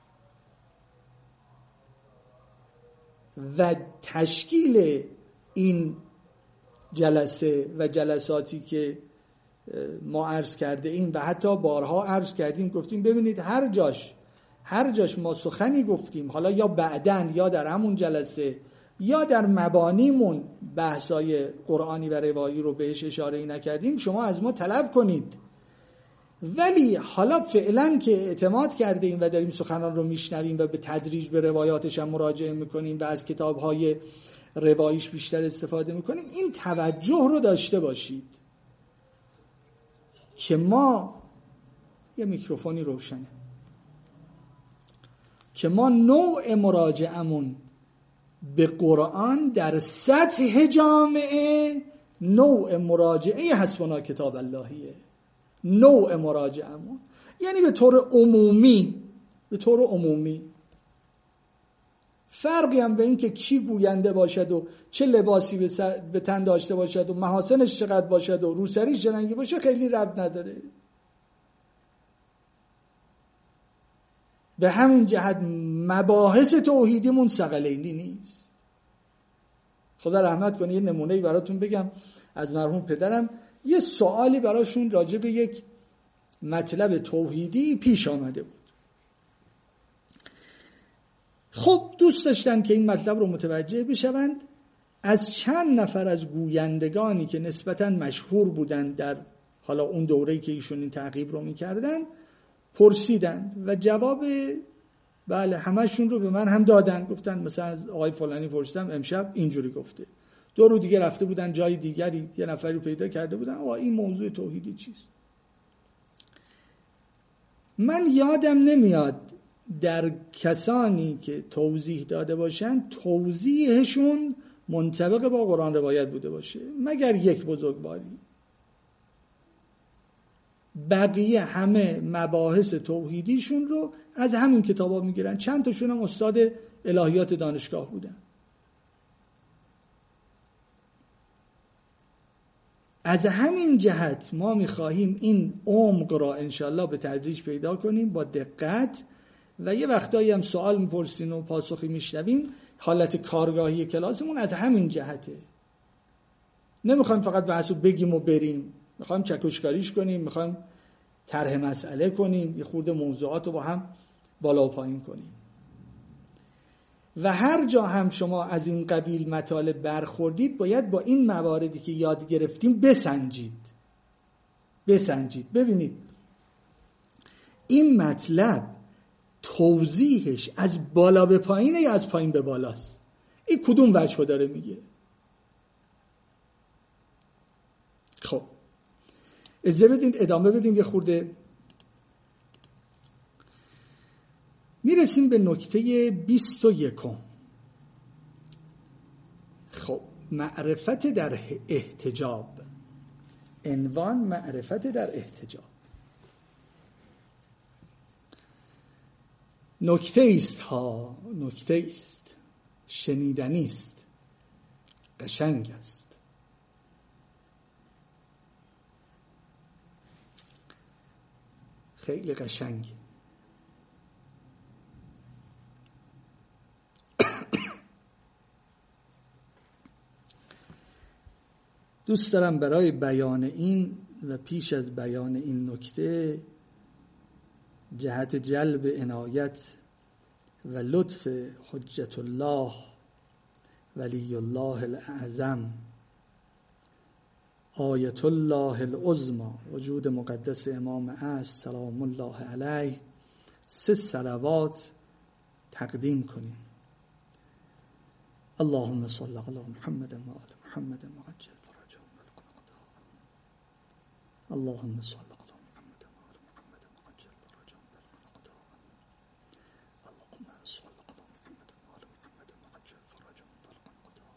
و تشکیل این جلسه و جلساتی که ما عرض کرده ایم و حتی بارها عرض کردیم، گفتیم ببینید هر جاش هر جاش ما سخنی گفتیم، حالا یا بعدن یا در همون جلسه یا در مبانیمون بحثای قرآنی و روایی رو بهش اشاره نکردیم، شما از ما طلب کنید. ولی حالا فعلا که اعتماد کرده ایم و داریم سخنان رو میشنویم و به تدریج به روایاتش هم مراجعه میکنیم و از کتابهای رواییش بیشتر استفاده میکنیم، این توجه رو داشته باشید که ما یه میکروفونی روشنه که ما نوع مراجعمون به قرآن در سطح جامعه نوع مراجعه حسبنا کتاب اللهیه. نوع مراجعمون یعنی به طور عمومی به طور عمومی فرقی هم به این که کی گوینده باشد و چه لباسی به, سر، به تن داشته باشد و محاسنش چقدر باشد و روسریش چه رنگی باشه خیلی ربط نداره. به همین جهت مباحث توحیدیمون ثقلینی نیست. خدا رحمت کنه. یه نمونه‌ای براتون بگم از مرحوم پدرم. یه سوالی براشون راجع به یک مطلب توحیدی پیش آمده بود. خب دوست داشتن که این مطلب رو متوجه بشوند. از چند نفر از گویندگانی که نسبتاً مشهور بودن در حالا اون دوره‌ای که ایشون این تعقیب رو می‌کردن پرسیدند و جواب بله همشون رو به من هم دادن. گفتن مثلا از آقای فلانی پرسیدم امشب اینجوری گفته. دو رو دیگه رفته بودن جای دیگری، یه نفری پیدا کرده بودن آقا این موضوع توحیدی چیست. من یادم نمیاد در کسانی که توضیح داده باشن توضیحشون منطبق با قرآن روایت بوده باشه، مگر یک بزرگواری. بقیه همه مباحث توحیدیشون رو از همین کتابا میگیرن. چند تاشون هم استاد الهیات دانشگاه بودن. از همین جهت ما میخواهیم این عمق را انشالله به تدریج پیدا کنیم با دقت و یه وقتایی هم سوال میپرسین و پاسخی میشنویم. حالت کارگاهی کلاسمون از همین جهته. نمیخوایم فقط بحثو بگیم و بریم، میخوایم چکشکاریش کنیم، میخوایم طرح مسئله کنیم، یه خورده موضوعات رو با هم بالا و پایین کنیم. و هر جا هم شما از این قبیل مطالب برخوردید باید با این مواردی که یاد گرفتیم بسنجید بسنجید ببینید این مطلب توضیحش از بالا به پایینه یا از پایین به بالاست. این کدوم وجه داره میگه؟ خب اجازه بدین ادامه بدیم یه خورده. میرسیم به نکته بیست و یکم. خب معرفت در احتجاب، عنوان معرفت در احتجاب. نکته است ها، نکته است، شنیدنی است، قشنگ است. خیلی قشنگ. دوست دارم برای بیان این و پیش از بیان این نکته جهت جلب عنایت و لطف حجت الله ولی الله الاعظم آیت الله العظمی وجود مقدس امام عصر سلام الله علیه سه صلوات تقدیم کنیم. اللهم صل علی محمد و آل محمد وعجل فرجهم بالقضاء. اللهم صل علی محمد و آل محمد وعجل فرجهم بالقضاء. اللهم صل علی محمد و آل محمد وعجل فرجهم بالقضاء.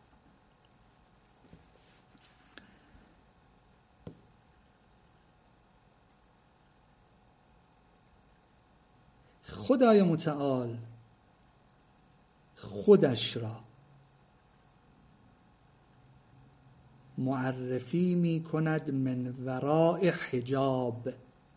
خدای متعال خودش را معرفی می کند من وراء حجاب.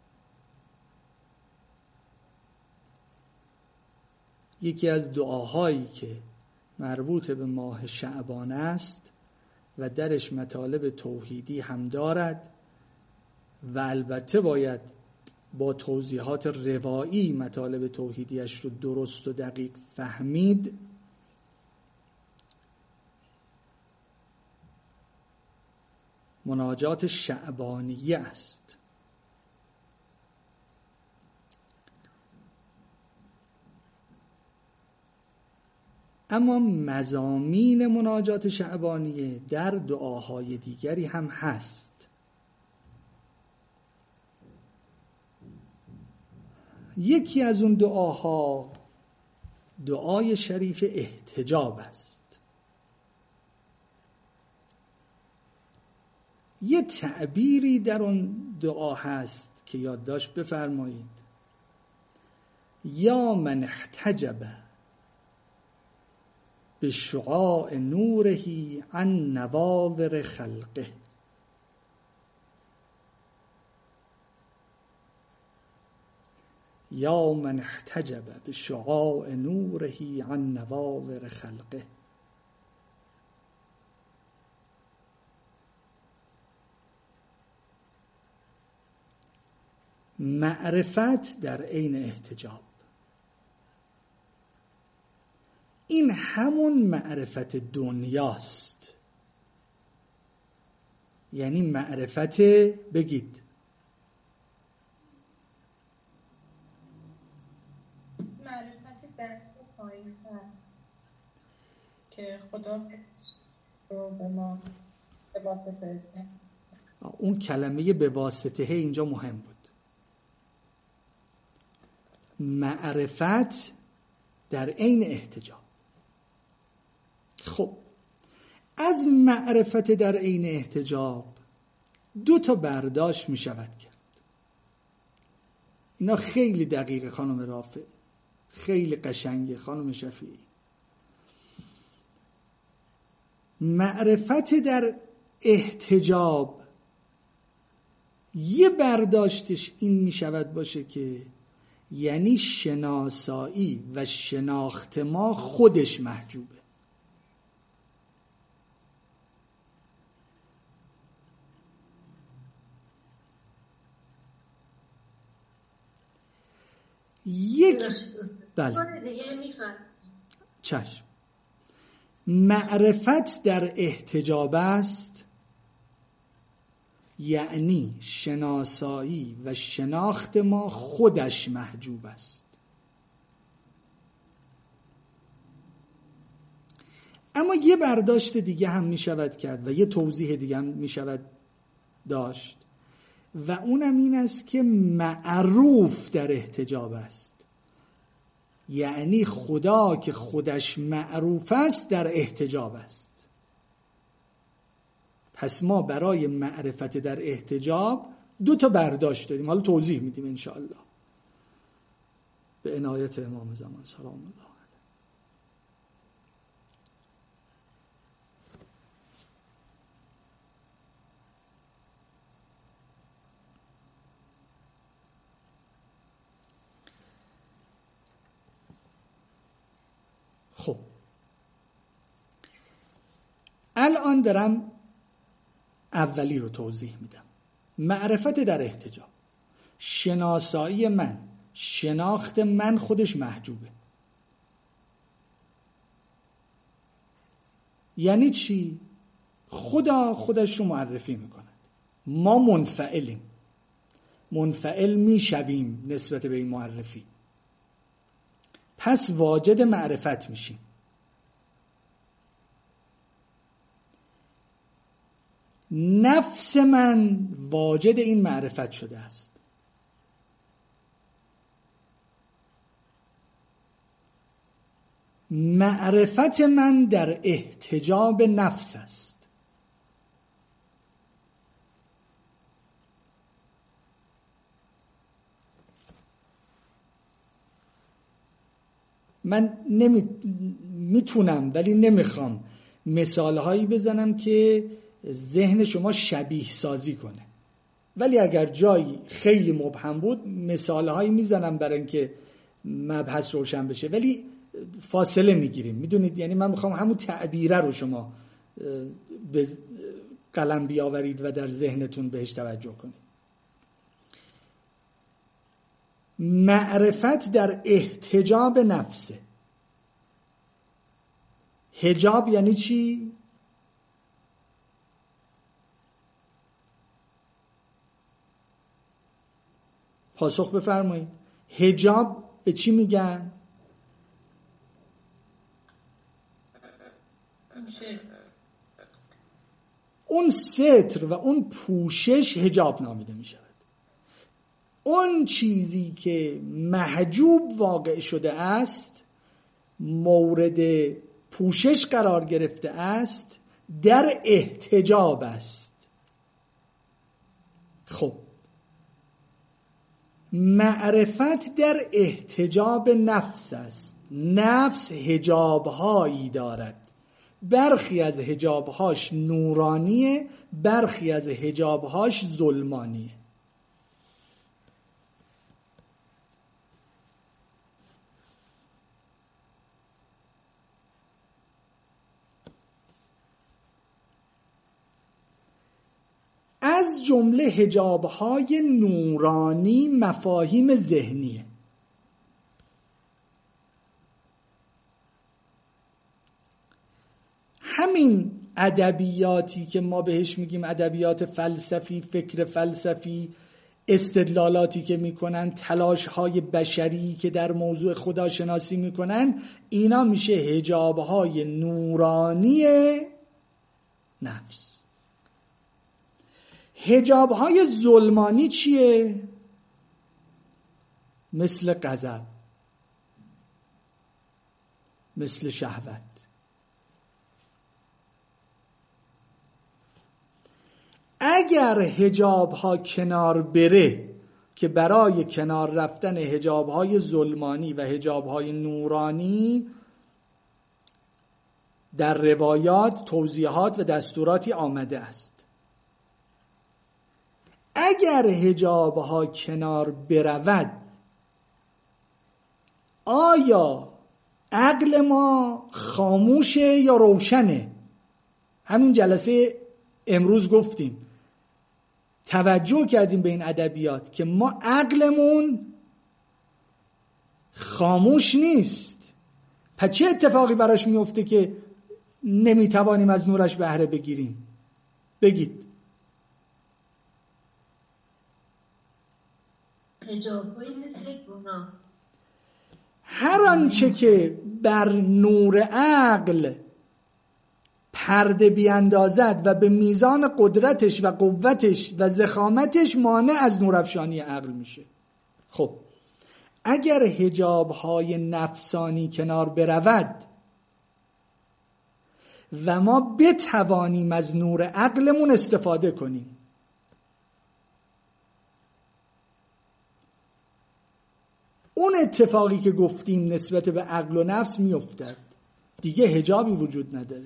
یکی از دعاهایی که مربوط به ماه شعبان است و درش مطالب توحیدی هم دارد و البته باید با توضیحات روایی مطالب توحیدیش رو درست و دقیق فهمید، مناجات شعبانیه است. اما مضامین مناجات شعبانیه در دعاهای دیگری هم هست. یکی از اون دعاها دعای شریف احتجاب است. یه تعبیری در اون دعا هست که یادداشت بفرمایید. یا من احتجب بشعاع نوره عن نواظر خلقه. یا من احتجب بشعاع نوره عن نواظر خلقه. معرفت در عین احتجاب. این همون معرفت دنیاست. یعنی معرفت بگید
معرفت در پایین‌تر که خدا رو به ما به واسطه
اون کلمه به واسطه اینجا مهم بود. معرفت در عین احتجاب. خب از معرفت در عین احتجاب دو تا برداشت می شود کرد. اینا خیلی دقیقه خانم رافع، خیلی قشنگه خانم شفیعی. معرفت در احتجاب یه برداشتش این می شود باشه که یعنی شناسایی و شناخت ما خودش محجوبه. یک بله چشم. معرفت در احتجاب است یعنی شناسایی و شناخت ما خودش محجوب است. اما یه برداشت دیگه هم می شود کرد و یه توضیح دیگه هم می شود داشت و اونم این است که معروف در احتجاب است. یعنی خدا که خودش معروف است در احتجاب است. پس ما برای معرفت در احتجاب دو تا برداشت داریم، حالا توضیح میدیم انشاءالله به عنایت امام زمان سلام الله علیه. خب الان دارم اولی رو توضیح میدم. معرفت در احتجاب، شناسایی من، شناخت من خودش محجوبه. یعنی چی؟ خدا خودش رو معرفی میکنه، ما منفعلیم، منفعل میشویم نسبت به این معرفی، پس واجد معرفت میشیم. نفس من واجد این معرفت شده است. معرفت من در احتجاب نفس است. من نمی میتونم ولی نمیخوام مثالهایی بزنم که ذهن شما شبیه سازی کنه، ولی اگر جایی خیلی مبهم بود مثالهایی میزنم برای اینکه مبحث روشن بشه، ولی فاصله میگیریم. میدونید یعنی من میخوام همون تعبیره رو شما به قلم بیاورید و در ذهنتون بهش توجه کنید. معرفت در احتجاب نفسه. حجاب یعنی چی؟ پاسخ بفرمایید. حجاب به چی میگن؟ اون ستر و اون پوشش حجاب نامیده می شود. اون چیزی که محجوب واقع شده است، مورد پوشش قرار گرفته است، در احتجاب است. خب معرفت در احتجاب نفس است. نفس حجاب‌هایی دارد، برخی از حجاب‌هاش نورانیه، برخی از حجاب‌هاش ظلمانیه. از جمله حجاب‌های نورانی مفاهیم ذهنیه. همین ادبیاتی که ما بهش میگیم ادبیات فلسفی، فکر فلسفی، استدلالاتی که میکنن، تلاش‌های بشری که در موضوع خداشناسی میکنن، اینا میشه حجاب‌های نورانی نفس. حجاب‌های ظلمانی چیه؟ مثل غضب، مثل شهوت. اگر حجاب‌ها کنار بره، که برای کنار رفتن حجاب‌های ظلمانی و حجاب‌های نورانی در روایات توضیحات و دستوراتی آمده است. اگر حجاب‌ها کنار برود، آیا عقل ما خاموشه یا روشنه؟ همین جلسه امروز گفتیم، توجه کردیم به این ادبیات که ما عقلمون خاموش نیست. پس چه اتفاقی براش میفته که نمیتوانیم از نورش بهره بگیریم؟ بگید.
حجاب‌هایی مثل گناه.
هر آنچه که بر نور عقل پرده بیاندازد و به میزان قدرتش و قوتش و ضخامتش مانع از نورافشانی عقل میشه. خب اگر حجاب‌های نفسانی کنار برود و ما بتوانیم از نور عقلمون استفاده کنیم، اون اتفاقی که گفتیم نسبت به عقل و نفس میافتد، دیگه حجابی وجود نداره.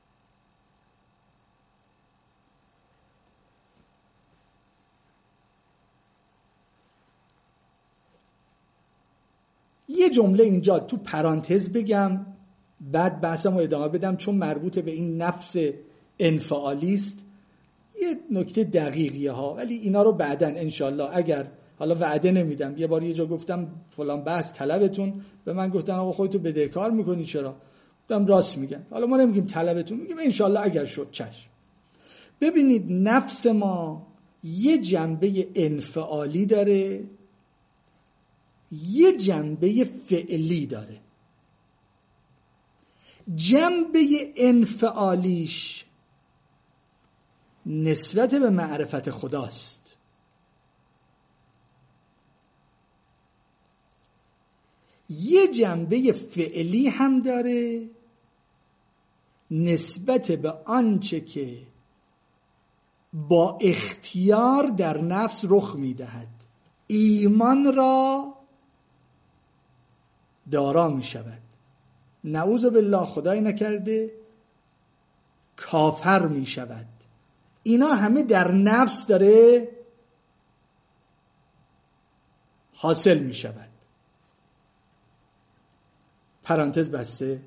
یه جمله اینجا تو پرانتز بگم، بعد بحثمو ادامه بدم، چون مربوط به این نفس انفعالی است. یه نکته دقیقیه ها، ولی اینا رو بعداً انشالله، اگر حالا وعده نمیدم. یه بار یه جا گفتم فلان بحث طلبتون به من گفتن آقا خودتو بدهکار میکنی چرا؟ گفتم راست میگن. حالا ما نمیگیم طلبتون، میگیم انشالله اگر شد چشم. ببینید نفس ما یه جنبه انفعالی داره، یه جنبه فعلی داره. جنبه انفعالیش نسبت به معرفت خداست، یه جنبه فعلی هم داره نسبت به آنچه که با اختیار در نفس رخ میدهد. ایمان را دارا می شود، نعوذ بالله خدای نکرده کافر می شود. اینا همه در نفس داره حاصل می شود. پرانتز بسته.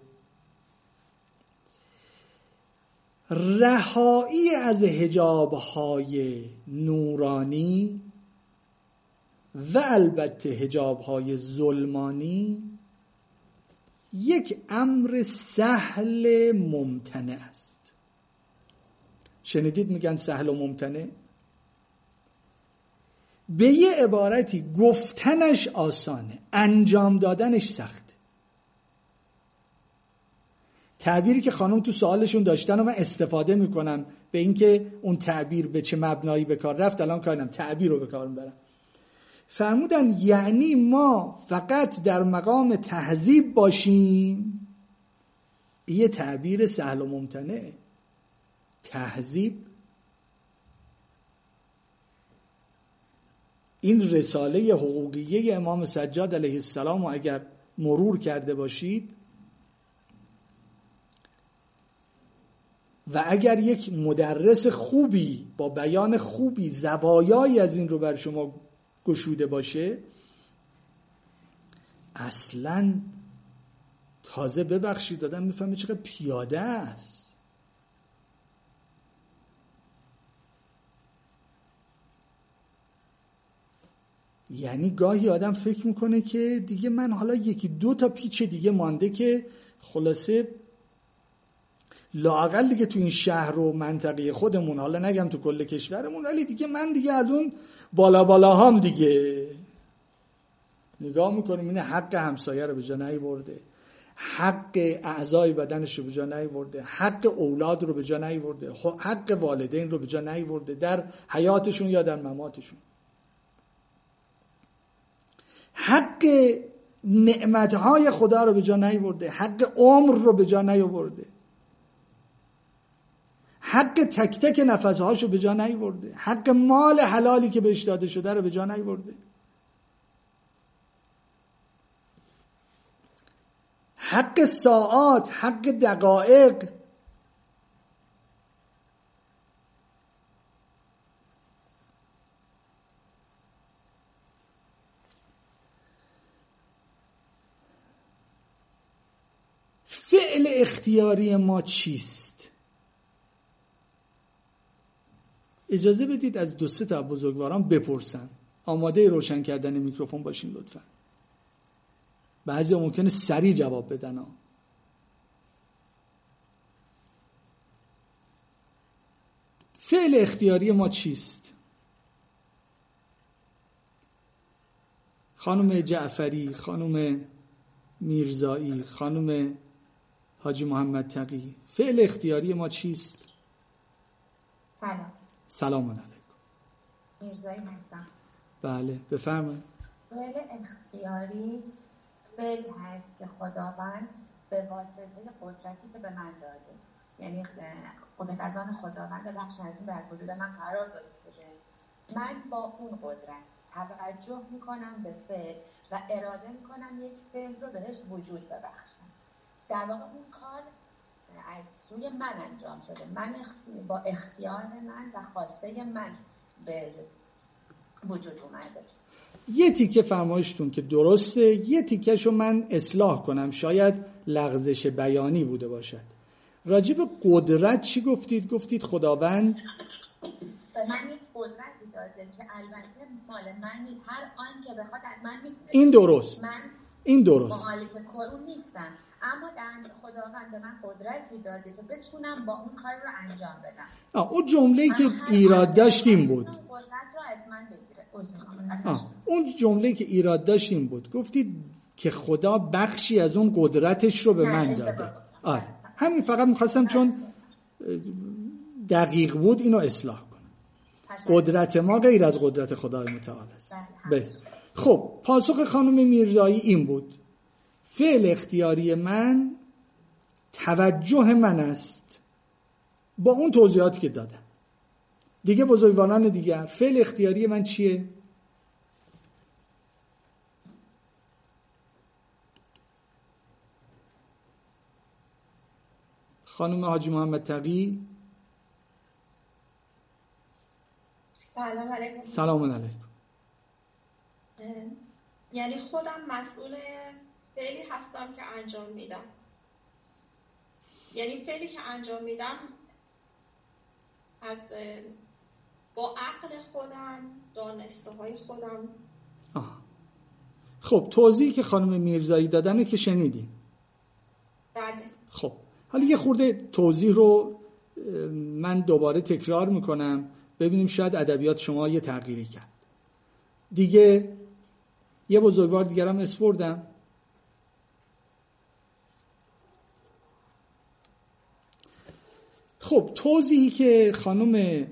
رهایی از حجاب‌های نورانی و البته حجاب‌های ظلمانی یک امر سهل ممتنع است. شنیدید میگن سهل و ممتنع؟ به یه عبارتی گفتنش آسانه، انجام دادنش سخته. تعبیری که خانم تو سوالشون داشتن و من استفاده میکنم به اینکه اون تعبیر به چه مبنایی به کار رفت، الان کارم تعبیر رو به کار میبرم. فرمودن یعنی ما فقط در مقام تهذیب باشیم. یه تعبیر سهل و ممتنع. تهذیب، این رساله حقوقیه امام سجاد علیه السلام و اگر مرور کرده باشید و اگر یک مدرس خوبی با بیان خوبی زوایایی از این رو بر شما گشوده باشه، اصلاً تازه ببخشید دادن میفهمه چقدر پیاده است. یعنی گاهی آدم فکر میکنه که دیگه من حالا یکی دو تا پیچ دیگه مانده که خلاصه لااقل دیگه تو این شهر و منطقه خودمون، حالا نگم تو کل کشورمون، ولی دیگه من دیگه از اون بالا بالا هم دیگه نگاه میکنیم اینه حق همسایه رو به جا نیاورده، حق اعضای بدنش رو به جا نیاورده، حق اولاد رو به جا نیاورده، حق والدین رو به جا نیاورده در حیاتشون یا در مماتشون، حق نعمتهای خدا رو به جا نیاورده، حق عمر رو به جا نیاورده، حق تک تک نفسهاشو به جا نیاورده، حق مال حلالی که بهش داده شده رو به جا نیاورده، حق ساعات، حق دقایق، فعل اختیاری ما چیست؟ اجازه بدید از دو سه تا بزرگواران بپرسن. آماده روشن کردن میکروفون باشین لطفا. بعضی ممکنه سریع جواب بدن ها. فعل اختیاری ما چیست؟ خانم جعفری، خانم میرزایی، خانم حاجی محمد تقی، فعل اختیاری ما چیست؟
سلام.
سلام علیکم.
میرزایی هستم.
بله بفرمایید.
فعل اختیاری فعل هست که خداوند به واسطه قدرتی که به من داده، یعنی قدرت از آن خداوند بخش از اون در وجود من قرار داده شده. من با اون قدرت توجه میکنم به فعل و اراده میکنم یک فعل رو بهش وجود ببخشم. در واقع اون کار از سوی من انجام شده، من اختی... با اختیار من و خواسته من به وجود اومده.
یه تیکه فرمایشتون که درسته، یه تیکهشو من اصلاح کنم، شاید لغزش بیانی بوده باشد. راجع به قدرت چی گفتید؟ گفتید خداوند
به من یک قدرتی داده که البته مال من نیست، هر آن که بخواد از من میتونه.
این درست،
من
این درست
مالک کارون نیستم، اما در خداوند به من قدرتی داده که بتونم با اون کار رو انجام بدم.
آه اون جمله‌ای که ایراد داشتیم بود.
قدرت رو از من بگیره.
آه اون جمله‌ای که ایراد داشتیم بود. گفتید که خدا بخشی از اون قدرتش رو به من داده. آره همین، فقط می‌خواستم چون دقیق بود اینو اصلاح کنم. قدرت ما غیر از قدرت خدای متعال است. بله. خب پاسخ خانم میرزایی این بود: فعل اختیاری من توجه من است، با اون توضیحاتی که دادم. دیگه بزرگواران دیگر، فعل اختیاری من چیه؟ خانم حاجی محمد تقی.
سلام علیکم.
سلام علیکم.
یعنی خودم مسئول فعلی هستم که انجام میدم، یعنی فعلی که انجام میدم از با عقل خودم، دانسته های خودم.
آه. خب توضیحی که خانم میرزایی دادن که شنیدیم.
بله.
خب حالا یه خورده توضیح رو من دوباره تکرار میکنم، ببینیم شاید ادبیات شما یه تغییری کرد. دیگه یه بزرگوار دیگرم اسپردم. خب توضیحی که خانم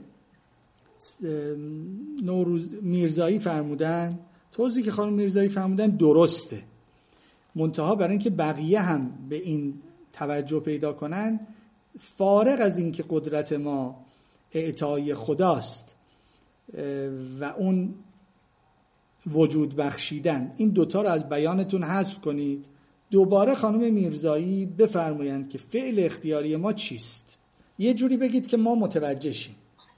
نوروز میرزایی فرمودن، توضیحی که خانم میرزایی فرمودن درسته، منتها برای اینکه بقیه هم به این توجه پیدا کنن، فارغ از اینکه قدرت ما اعطای خداست و اون وجود بخشیدن، این دوتا رو از بیانتون حذف کنید. دوباره خانم میرزایی بفرمایند که فعل اختیاری ما چیست. یه جوری بگید که ما متوجه شیم.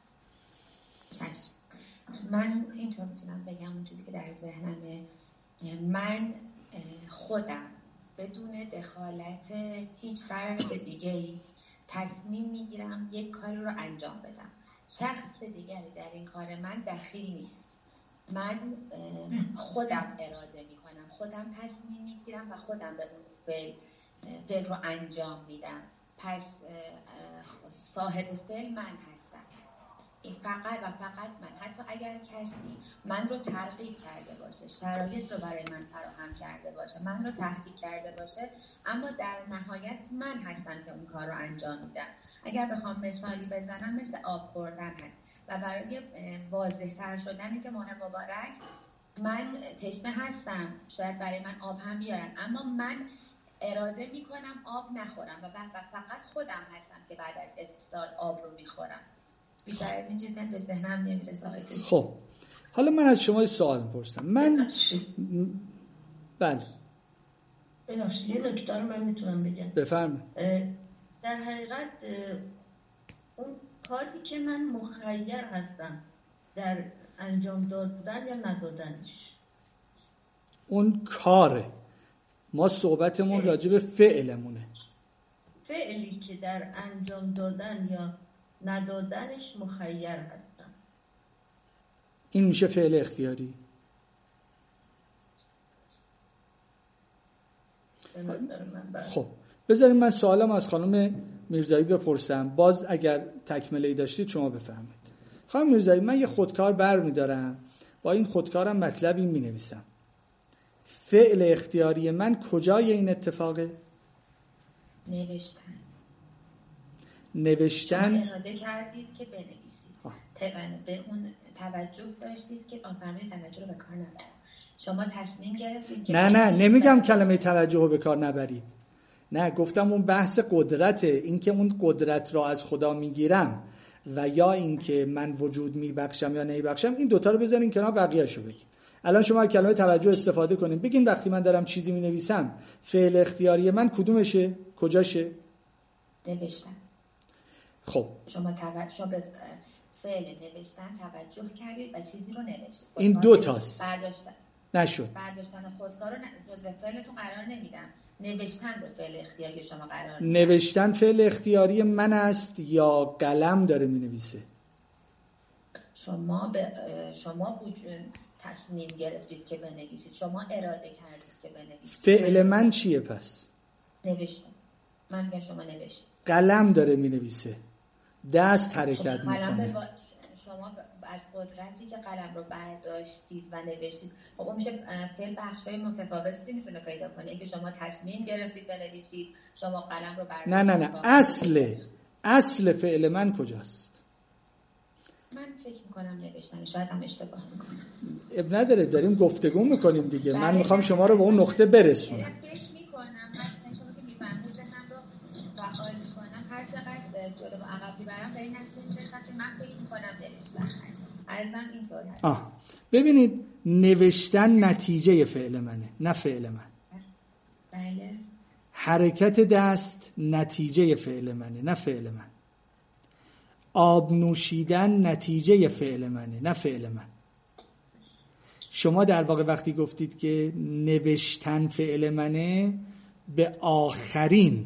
من اینطور میتونم بگم اون چیزی که در ذهنمه، من خودم بدون دخالت هیچ فرد دیگه‌ای تصمیم میگیرم یک کاری رو انجام بدم. شخص دیگری در این کار من دخیل نیست. من خودم اراده میکنم، خودم تصمیم میگیرم و خودم به اون فعل فعل رو انجام میدم. پس صاحب فعل من هستم. این فقط و فقط من. حتی اگر کسی من رو ترغیب کرده باشه، شرایط رو برای من فراهم کرده باشه، من رو تحریک کرده باشه، اما در نهایت من هستم که اون کار رو انجام میدم. اگر بخوام مثالی بزنم مثل آب خوردن هست و برای واضح تر شدنه که ماه مبارک، من تشنه هستم، شاید برای من آب هم بیارن، اما من اراده میکنم آب نخورم و فقط خودم هستم که بعد از افطار آب رو میخورم. بیشتر از این چیز هم به ذهنم نمیرسه.
خب حالا من از شما سوال میپرسم. من بله
یه نکته رو من میتونم بگم.
بفرمایید.
در حقیقت اون کاری که من مخیر هستم در انجام دادن یا ندادنش،
اون کاره. ما صحبتمون راجع به فعلمونه.
فعلی که در انجام دادن یا ندادنش مخیر هستم،
این میشه فعل اختیاری. خب بذاریم من سوالم از خانم میرزایی بپرسم، باز اگر تکمله‌ای داشتید شما بفرمایید. خانم میرزایی، من یه خودکار برمی‌دارم، با این خودکارم مطلبی می‌نویسم. فعل اختیاری من کجای این اتفاقه؟
نوشتن
نوشتن
شما اراده کردید که بنویسید، به اون توجه داشتید که آفرمایید توجه رو به کار نبرید. شما تصمیم گرفتید که
نه نه نمیگم کلمه توجه رو به کار نبرید، نه گفتم اون بحث قدرته، این که اون قدرت را از خدا میگیرم و یا این که من وجود میبخشم یا نمیبخشم، این دوتا رو بذارین کنار، بقیه‌شو بگید. الان شما کلمه توجه استفاده کنین، بگین وقتی من دارم چیزی مینویسم فعل اختیاری من کدومشه؟ کجاشه؟
نوشتن.
خب
شما توجه به فعل نوشتن توجه کردید و چیزی رو نوشتید.
این دو تاست.
برداشتن
نشد.
برداشتن خودکار رو جزء فعلتون قرار نمیدم. نوشتن رو فعل اختیاری شما قرار میدم.
نوشتن فعل اختیاری من است یا قلم داره مینویسه؟
شما به شما وجود تصمیم گرفتید که بنویسید، شما اراده کردید که بنویسید.
فعل من چیه پس؟
نوشتن. من میگم شما نوشتید.
قلم داره مینویسه، دست حرکت میکنه.
شما از قدرتی که قلم رو برداشتید و نوشتید، خب اون میشه فعل بخشای متفاوتی میتونه پیدا کنه. اینکه شما تصمیم گرفتید بنویسید، شما قلم رو برداشتید.
نه نه نه اصل اصل فعل من کجاست؟
من فکر میکنم نوشتن، شاید هم اشتباه میکنم.
اب نداره، داریم گفتگو میکنیم دیگه. من میخوام شما رو به اون نقطه برسونم.
فکر میکنم مثلا شما که میفهمید ذهنم رو فعال میکنم، هر چقدر جلو و عقب میبرم به این نتیجه میرسم که من فکر میکنم نوشتن ارزم اینطور هست.
آه ببینید، نوشتن نتیجه فعل منه، نه فعل من.
بله.
حرکت دست نتیجه فعل منه، نه فعل من. آب نوشیدن نتیجه فعل منه، نه فعل من. شما در واقع وقتی گفتید که نوشتن فعل منه، به آخرین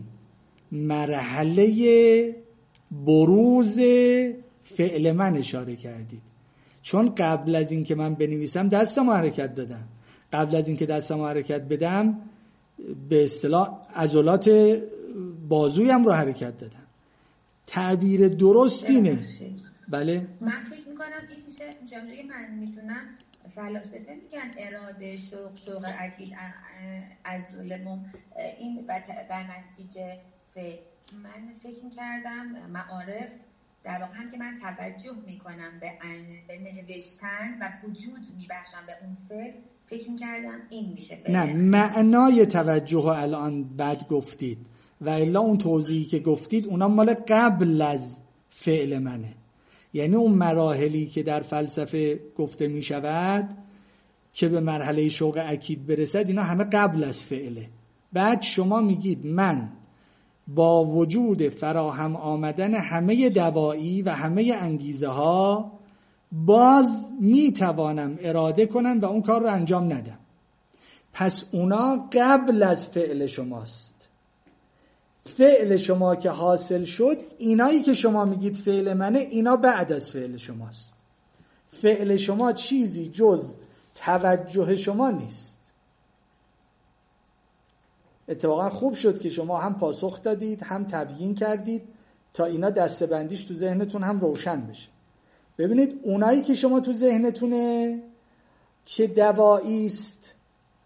مرحله بروز فعل من اشاره کردید. چون قبل از این که من بنویسم دستم حرکت دادم، قبل از این که دستم حرکت بدم به اصطلاح عضلات بازویم رو حرکت دادم. تعبیر درست اینه. بله
من فکر میکنم این میشه جمله من میدونم فلاسفه میگن اراده، شوق، شوق اکید از ظلمم، این در نتیجه فعل. من فکر میکردم معارف در واقع هم که من توجه میکنم به نوشتن و وجود میبخشم به اون فعل، فکر میکردم این میشه فعل.
نه، معنای توجه رو الان بد گفتید و الا اون توضیحی که گفتید اونا مال قبل از فعل منه. یعنی اون مراحلی که در فلسفه گفته می شود که به مرحله شوق اکید برسد، اینا همه قبل از فعله. بعد شما میگید من با وجود فراهم آمدن همه دوایی و همه انگیزه ها باز می توانم اراده کنم و اون کار رو انجام ندم. پس اونا قبل از فعل شماست. فعل شما که حاصل شد، اینایی که شما میگید فعل منه، اینا بعد از فعل شماست. فعل شما چیزی جز توجه شما نیست. اتفاقا خوب شد که شما هم پاسخ دادید هم تبیین کردید تا اینا دسته‌بندیش تو ذهنتون هم روشن بشه. ببینید اونایی که شما تو ذهنتونه که دوایی است،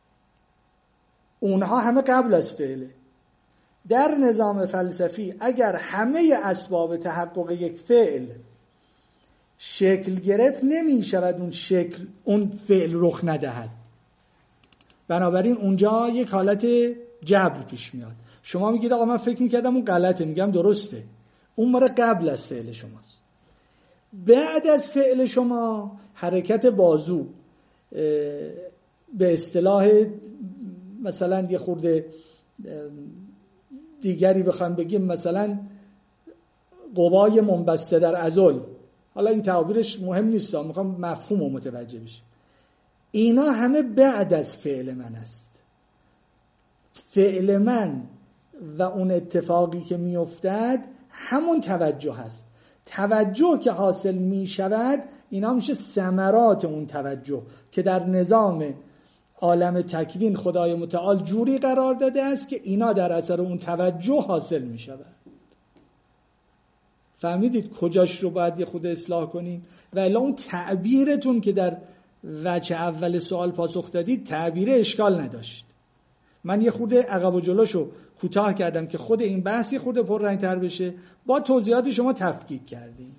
اونها همه قبل از فعله. در نظام فلسفی اگر همه اسباب تحقق یک فعل شکل گرفت، نمی شود اون شکل اون فعل رخ ندهد. بنابراین اونجا یک حالت جبر پیش میاد. شما میگید آقا من فکر میکردم اون غلطه، میگم درسته، اون ماره قبل از فعل شماست. بعد از فعل شما حرکت بازو، به اصطلاح مثلا یه خورده دیگری بخوام بگیم، مثلا قوای منبسطه در عضل، حالا این تعبیرش مهم نیست، میخوام مفهوم رو متوجه بشیم. اینا همه بعد از فعل من است. فعل من و اون اتفاقی که میافتد همون توجه هست. توجه که حاصل می شود، اینا میشه ثمرات اون توجه که در نظام عالم تکوین خدای متعال جوری قرار داده است که اینا در اثر اون توجه حاصل می شود. فهمیدید کجاش رو باید یه خود اصلاح کنید؟ و الا اون تعبیرتون که در وجه اول سوال پاسخ دادید، تعبیر اشکال نداشت. من یه خورده عقب و جلوشو کوتاه کردم که خود این بحث یه خورده پررنگ‌تر بشه، با توضیحات شما تفکیک کردیم.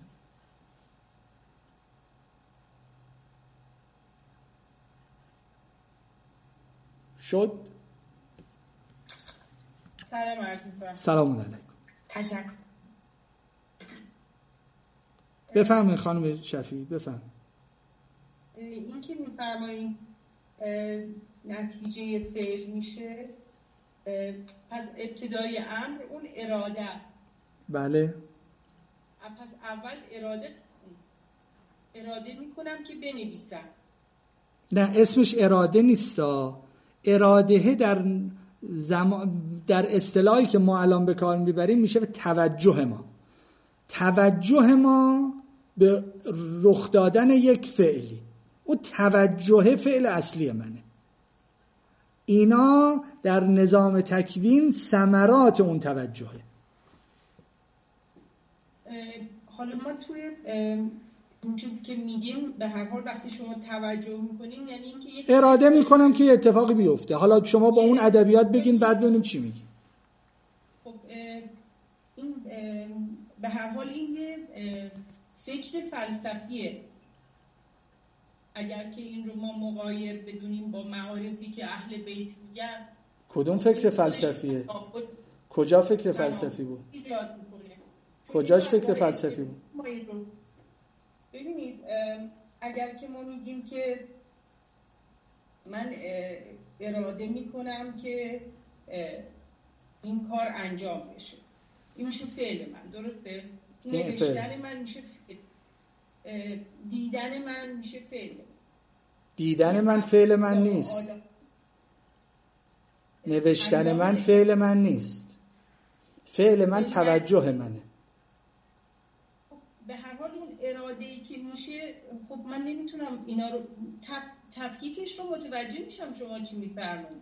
شد؟
سلام عرض می‌کنم.
سلام علیکم.
تشکر.
بفرمایید خانم شفیعی، بفرمایید.
این که می‌فرمایید نتیجه فعل میشه، پس ابتدای امر اون اراده است.
بله.
پس اول اراده اراده میکنم که بنویسم.
نه اسمش اراده نیستا. اراده در زمان در اصطلاحی که ما الان به کار میبریم میشه به توجه ما. توجه ما به رخ دادن یک فعلی، او توجه فعل اصلی منه. اینا در نظام تکوین ثمرات اون توجهه.
حالا ما توی اون چیزی که میگیم به هر حال وقتی شما توجه میکنین یعنی اینکه یک
اراده میکنم که اتفاقی بیفته. حالا شما با اون ادبیات بگین بعد ببینیم چی میگین.
خب این به هر حال این یه فکر فلسفیه. اگر که این رو ما مغایر بدونیم با معارفی که اهل بیت میگن.
کدوم فکر فلسفیه؟ کجا فکر فلسفی بود؟ کجاش فکر فلسفی بود؟
ببینید اگر که ما میگیم که من اراده میکنم که این کار انجام بشه، این میشه فعل من، درسته؟ نوشتن من میشه فعل، دیدن من میشه فعل.
دیدن من فعل من نیست. نوشتن من فعل من نیست. فعل من توجه منه.
به هر حال اون اراده‌ای که میشه، خب من نمیتونم اینا رو تف... تفکیکش رو متوجه میشم شما چی میفرمایید.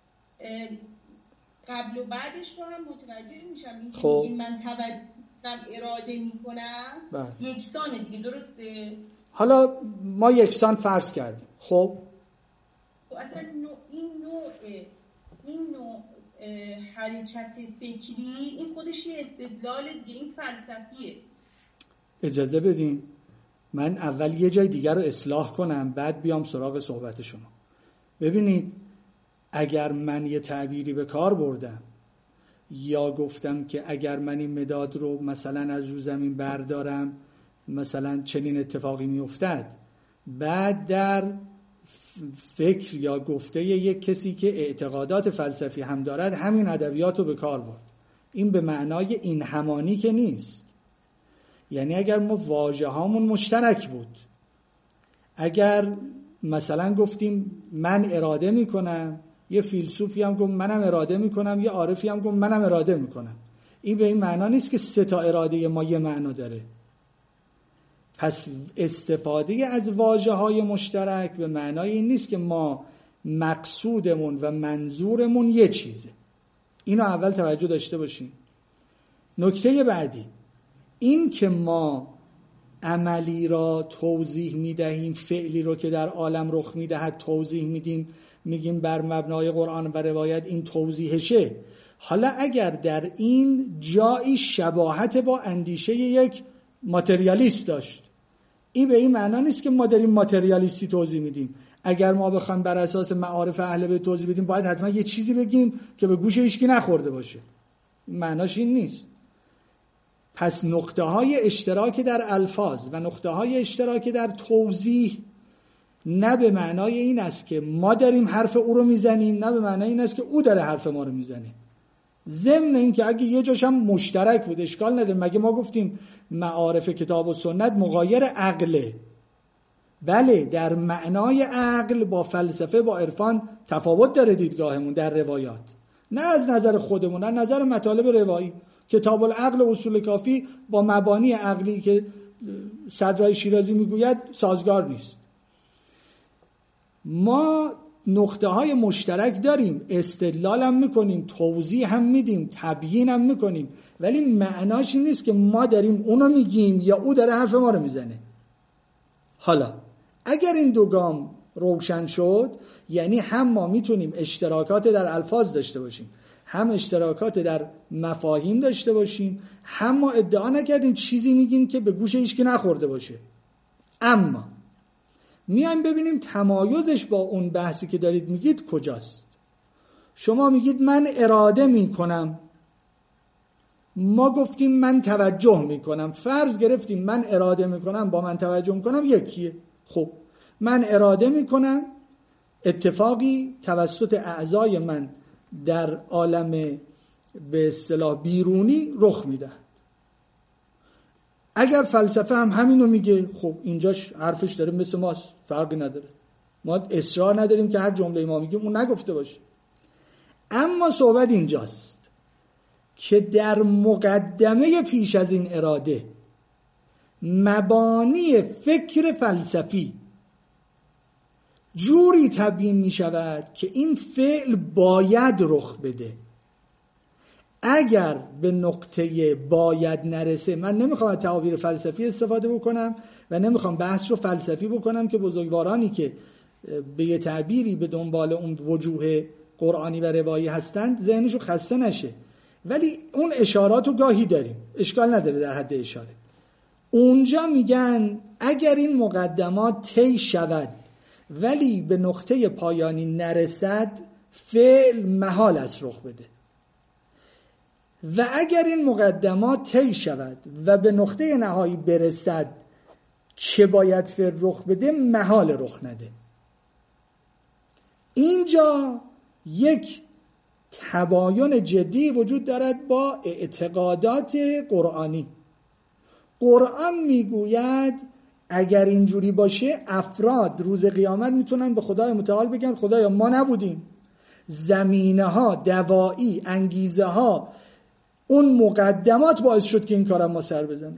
قبل و بعدش رو هم متوجه میشم. این
خب
من توجه اراده میکنم یکسانه دیگه، درسته؟
حالا ما یکسان فرض کردیم. خب
اصلا نوع این نوع این نوع حرکت فکری این خودش یه استدلال دیگه، این فلسفیه.
اجازه بدین من اول یه جای دیگر رو اصلاح کنم بعد بیام سراغ صحبت شما. ببینید اگر من یه تعبیری به کار بردم یا گفتم که اگر من این مداد رو مثلا از رو زمین بردارم مثلا چنین اتفاقی میافتد، بعد در فکر یا گفته یک کسی که اعتقادات فلسفی هم دارد همین ادبیات رو به کار برد، این به معنای این همانی که نیست. یعنی اگر ما واژه هامون مشترک بود، اگر مثلا گفتیم من اراده میکنم، یه فیلسوفی هم گفت منم اراده میکنم، یه عارفی هم گفت منم اراده میکنم، این به این معنا نیست که سه تا اراده ما یه معنا داره. پس استفاده از واژه های مشترک به معنای این نیست که ما مقصودمون و منظورمون یه چیزه. اینو اول توجه داشته باشیم. نکته بعدی این که ما عملی را توضیح میدهیم، فعلی رو که در عالم رخ میدهد توضیح میدیم، میگیم بر مبنای قرآن و روایت این توضیحشه. حالا اگر در این جایی شباهت با اندیشه یک ماتریالیست داشت، این به این معنا نیست که ما داریم ماتریالیستی توضیح میدیم. اگر ما بخوایم بر اساس معارف اهل بیت توضیح بدیم باید حتما یه چیزی بگیم که به گوش هیچکی نخورده باشه. معناش این نیست. پس نقطه های اشتراکی در الفاظ و نقطه های اشتراکی در توضیح نه به معنای این است که ما داریم حرف او رو میزنیم، نه به معنای این است که او داره حرف ما رو میزنه. ضمن این که اگه یه جاش هم مشترک بود اشکال نداره. مگه ما گفتیم معارف کتاب و سنت مغایر عقله؟ بله، در معنای عقل با فلسفه با عرفان تفاوت داره دیدگاهمون در روایات، نه از نظر خودمون، از نظر مطالب روایی. کتاب العقل اصول کافی با مبانی عقلی که صدرای شیرازی میگوید سازگار نیست. ما نقطه های مشترک داریم، استدلال هم میکنیم، توضیح هم میدیم، تبیین هم میکنیم، ولی معناش این نیست که ما داریم اونو میگیم یا او داره حرف ما رو میزنه. حالا اگر این دو گام روشن شد، یعنی هم ما میتونیم اشتراکات در الفاظ داشته باشیم، هم اشتراکات در مفاهیم داشته باشیم، هم ما ادعا نکردیم چیزی میگیم که به گوش هیچکی نخورده باشه. اما میایم ببینیم تمایزش با اون بحثی که دارید میگید کجاست. شما میگید من اراده میکنم، ما گفتیم من توجه میکنم. فرض گرفتیم من اراده میکنم با من توجه میکنم یکیه. خب من اراده میکنم، اتفاقی توسط اعضای من در عالم به اصطلاح بیرونی رخ میده. اگر فلسفه هم همینو میگه، خب اینجاش حرفش داره مثل ماست، فرقی نداره. ما اصرار نداریم که هر جمله ما میگیم اون نگفته باشه. اما صحبت اینجاست که در مقدمه پیش از این اراده مبانی فکر فلسفی جوری تبیین می شود که این فعل باید رخ بده. اگر به نقطه باید نرسه، من نمیخوام از تعابیر فلسفی استفاده بکنم و نمیخوام بحث رو فلسفی بکنم که بزرگوارانی که به یه تعبیری به دنبال اون وجوه قرآنی و روایی هستند ذهنشو خسته نشه، ولی اون اشارات رو گاهی داریم، اشکال نداره در حد اشاره. اونجا میگن اگر این مقدمات طی شود ولی به نقطه پایانی نرسد، فعل محال است رخ بده. و اگر این مقدمات طی شود و به نقطه نهایی برسد که باید فعل رخ بده، محال رخ نده. اینجا یک تباین جدی وجود دارد با اعتقادات قرآنی. قرآن میگوید اگر اینجوری باشه افراد روز قیامت میتونن به خدای متعال بگن خدایا ما نبودیم، زمینه ها، دوایی، انگیزه ها، اون مقدمات باعث شد که این کارم ما سر بزنه.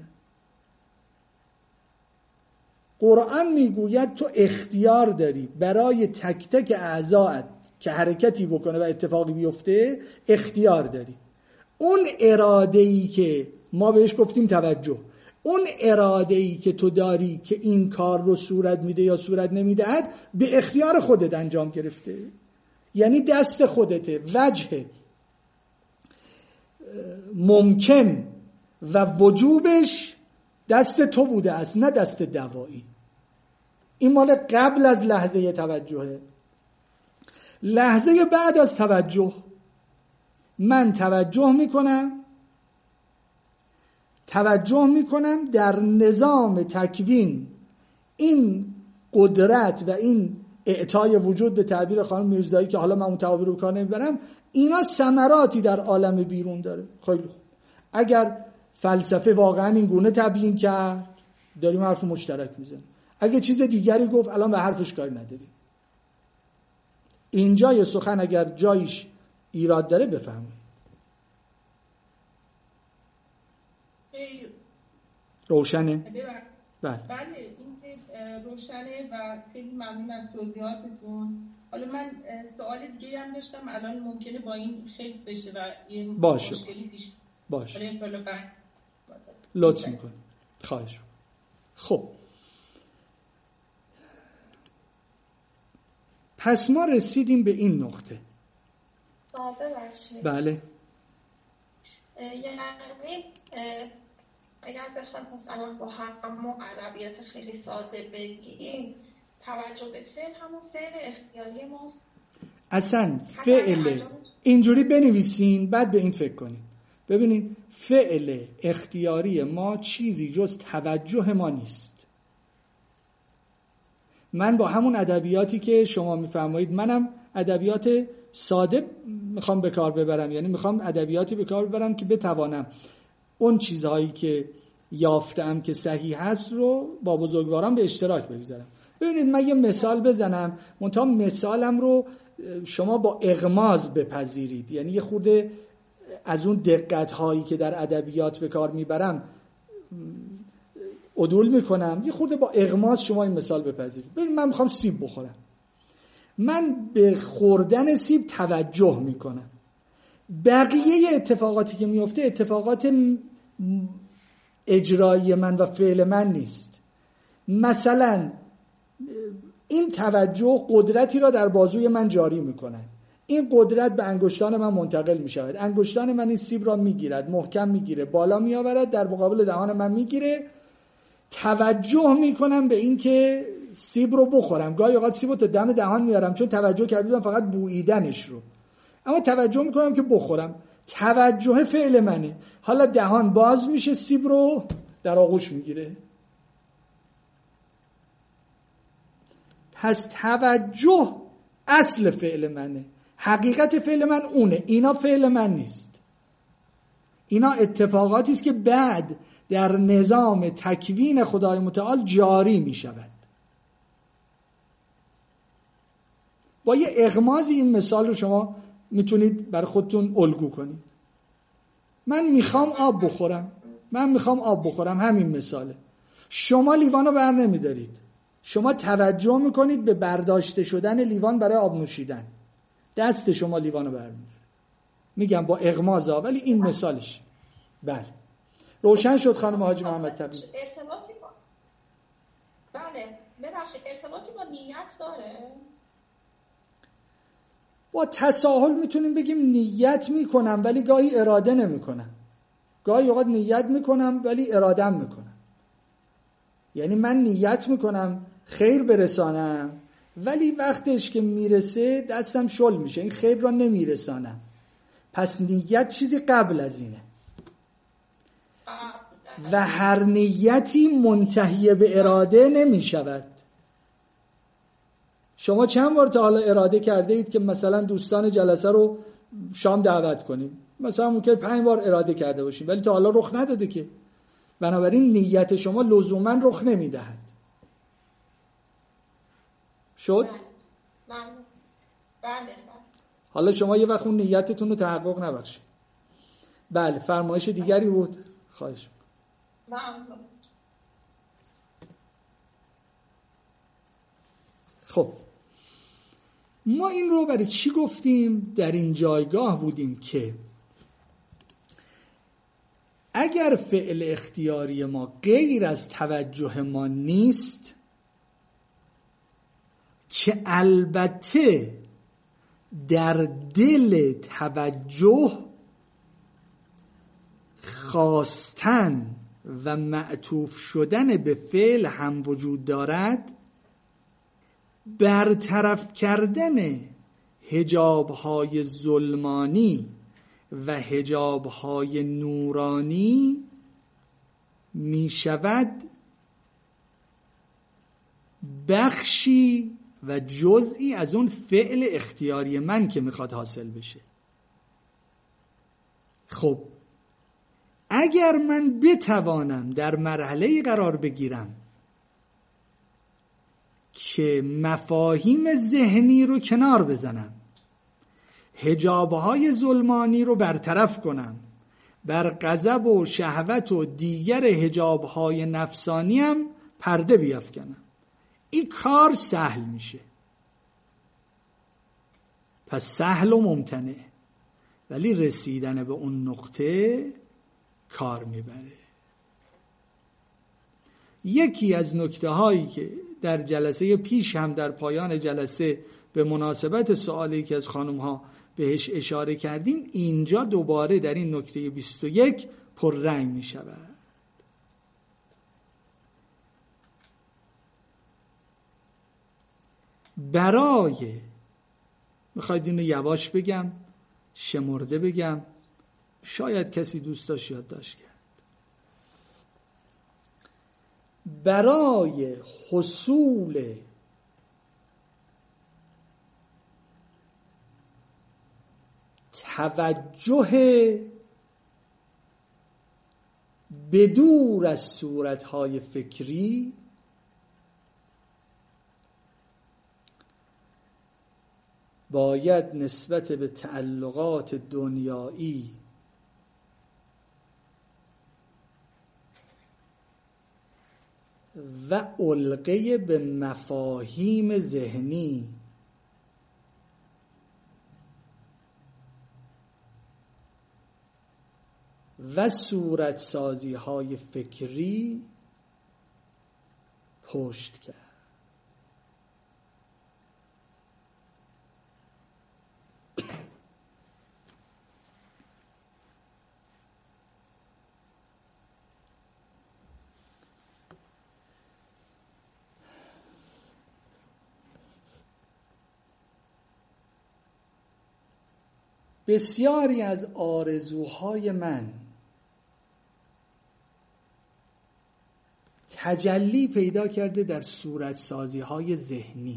قرآن میگوید تو اختیار داری برای تک تک اعضاءت که حرکتی بکنه و اتفاقی بیفته، اختیار داری. اون اراده‌ای که ما بهش گفتیم توجه، اون اراده‌ای که تو داری که این کار رو صورت میده یا صورت نمیدهد، به اختیار خودت انجام گرفته. یعنی دست خودته. وجه ممکن و وجوبش دست تو بوده است، نه دست دوایی. این مال قبل از لحظه توجهه. لحظه بعد از توجه من توجه میکنم توجه میکنم در نظام تکوین این قدرت و این اعطای وجود به تعبیر خانم میرزایی که حالا من اون تعابیر رو کار نمیبرم، اینا ثمراتی در عالم بیرون داره. خیلی خوب. اگر فلسفه واقعا این گونه تبیین کرد، داریم حرف مشترک میزنیم. اگه چیز دیگری گفت، الان به حرفش کاری نداریم. اینجا یه سخن اگر جایش ایراد داره بفهمید. روشنه؟
بله. بله این روشنه و خیلی ممنون از توضیحاتتون. حالا من سوال دیگه هم داشتم، الان ممکنه با این خیلی بشه و یه
باشه.
مشکلی پیش
باشه.
باشه.
لطف میکنم. خواهش. خب پس ما رسیدیم به این نقطه.
ببخشید.
بله.
یعنی اگر بخوایم مثلا با همون ادبیات خیلی ساده بگیم، توجه به فعل همون فعل اختیاری ماست.
اصلا فعل اینجوری بنویسین، بعد به این فکر کنین. ببینید فعل اختیاری ما چیزی جز توجه ما نیست. من با همون ادبیاتی که شما میفرمایید، منم ادبیات ساده میخوام به کار ببرم، یعنی میخوام ادبیاتی به کار ببرم که بتوانم اون چیزهایی که یافتم که صحیح هست رو با بزرگواران به اشتراک بگذارم. ببینید من یه مثال بزنم، منتها مثالم رو شما با اغماض بپذیرید، یعنی یه خورده از اون دقت هایی که در ادبیات به کار میبرم عدول میکنم، یه خورده با اغماض شما این مثال بپذیرید. ببینید من میخوام سیب بخورم، من به خوردن سیب توجه میکنم. بقیه اتفاقاتی که میفته اتفاقات اجرایی من و فعل من نیست. مثلا این توجه قدرتی را در بازوی من جاری می‌کند. این قدرت به انگشتان من منتقل می‌شود. انگشتان من این سیب را می‌گیرد، محکم می‌گیره، بالا می‌آورد، در مقابل دهان من می‌گیره. توجه می‌کنم به این که سیب رو بخورم. گاهی اوقات سیب رو تا دم دهان میارم چون توجه کرده بودم فقط بوییدنش رو، اما توجه می‌کنم که بخورم. توجه فعل منه. حالا دهان باز میشه، سیب رو در آغوش میگیره. پس توجه اصل فعل منه، حقیقت فعل من اونه. اینا فعل من نیست، اینا اتفاقاتی است که بعد در نظام تکوین خدای متعال جاری می شود. با یه اغماز این مثال رو شما میتونید برای خودتون الگو کنید. من میخوام آب بخورم، من میخوام آب بخورم، همین مثاله. شما لیوانو بر نمیدارید، شما توجه میکنید به برداشته شدن لیوان برای آب نوشیدن، دست شما لیوانو بر میداره. میگم با اغمازا، ولی این مثالش. بله روشن شد خانم حاجی محمد تقی؟
ارتباطی با بله ببخشید ارتباطی با نیت داره؟
با تساهل میتونیم بگیم نیت میکنم ولی گاهی اراده نمیکنم. گاهی اوقات نیت میکنم ولی ارادم میکنم. یعنی من نیت میکنم خیر برسانم ولی وقتش که میرسه دستم شل میشه، این خیر را نمیرسانم. پس نیت چیزی قبل از اینه و هر نیتی منتهی به اراده نمیشود. شما چند بار تا حالا اراده کرده اید که مثلا دوستان جلسه رو شام دعوت کنیم؟ مثلا ممکن پنج بار اراده کرده باشیم ولی تا حالا رخ نداده که. بنابراین نیت شما لزوما رخ نمیدهد. شد؟
بله بله.
حالا شما یه وقت اون نیتتون رو تحقق نبخشید. بله فرمایش دیگری بود؟ خواهش می‌کنم. خب ما این رو برای چی گفتیم؟ در این جایگاه بودیم که اگر فعل اختیاری ما غیر از توجه ما نیست، که البته در دل توجه خواستن و معطوف شدن به فعل هم وجود دارد، برطرف کردن حجاب‌های ظلمانی و حجاب‌های نورانی می شود بخشی و جزئی از اون فعل اختیاری من که میخواد حاصل بشه. خب اگر من بتوانم در مرحله قرار بگیرم که مفاهیم ذهنی رو کنار بزنم، حجابهای ظلمانی رو برطرف کنم، بر غضب و شهوت و دیگر حجابهای نفسانی هم پرده بیافکنم، این کار سهل میشه. پس سهل و ممتنع، ولی رسیدن به اون نقطه کار میبره. یکی از نکته هایی که در جلسه پیش هم در پایان جلسه به مناسبت سوالی که از خانم ها بهش اشاره کردیم، اینجا دوباره در این نکته بیست و یک پررنگ می شود. برای میخواید اینو یواش بگم، شمرده بگم، شاید کسی دوست داشت یادداشت کرد. برای حصول توجه بدور از صورتهای فکری باید نسبت به تعلقات دنیایی و علقه به مفاهیم ذهنی و صورت سازی های فکری پشت کرد. بسیاری از آرزوهای من تجلی پیدا کرده در صورتسازی‌های ذهنی.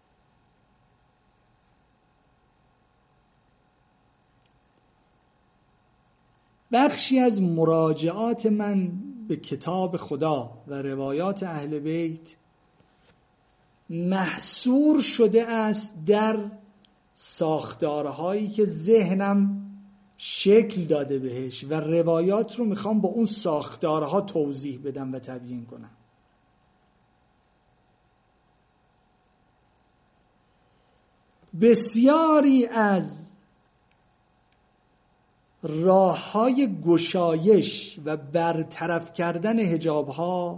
بخشی از مراجعات من به کتاب خدا و روایات اهل بیت محصور شده است در ساختارهایی که ذهنم شکل داده بهش و روایات رو میخوام با اون ساختارها توضیح بدم و تبیین کنم. بسیاری از راه‌های گشایش و برطرف کردن حجاب‌ها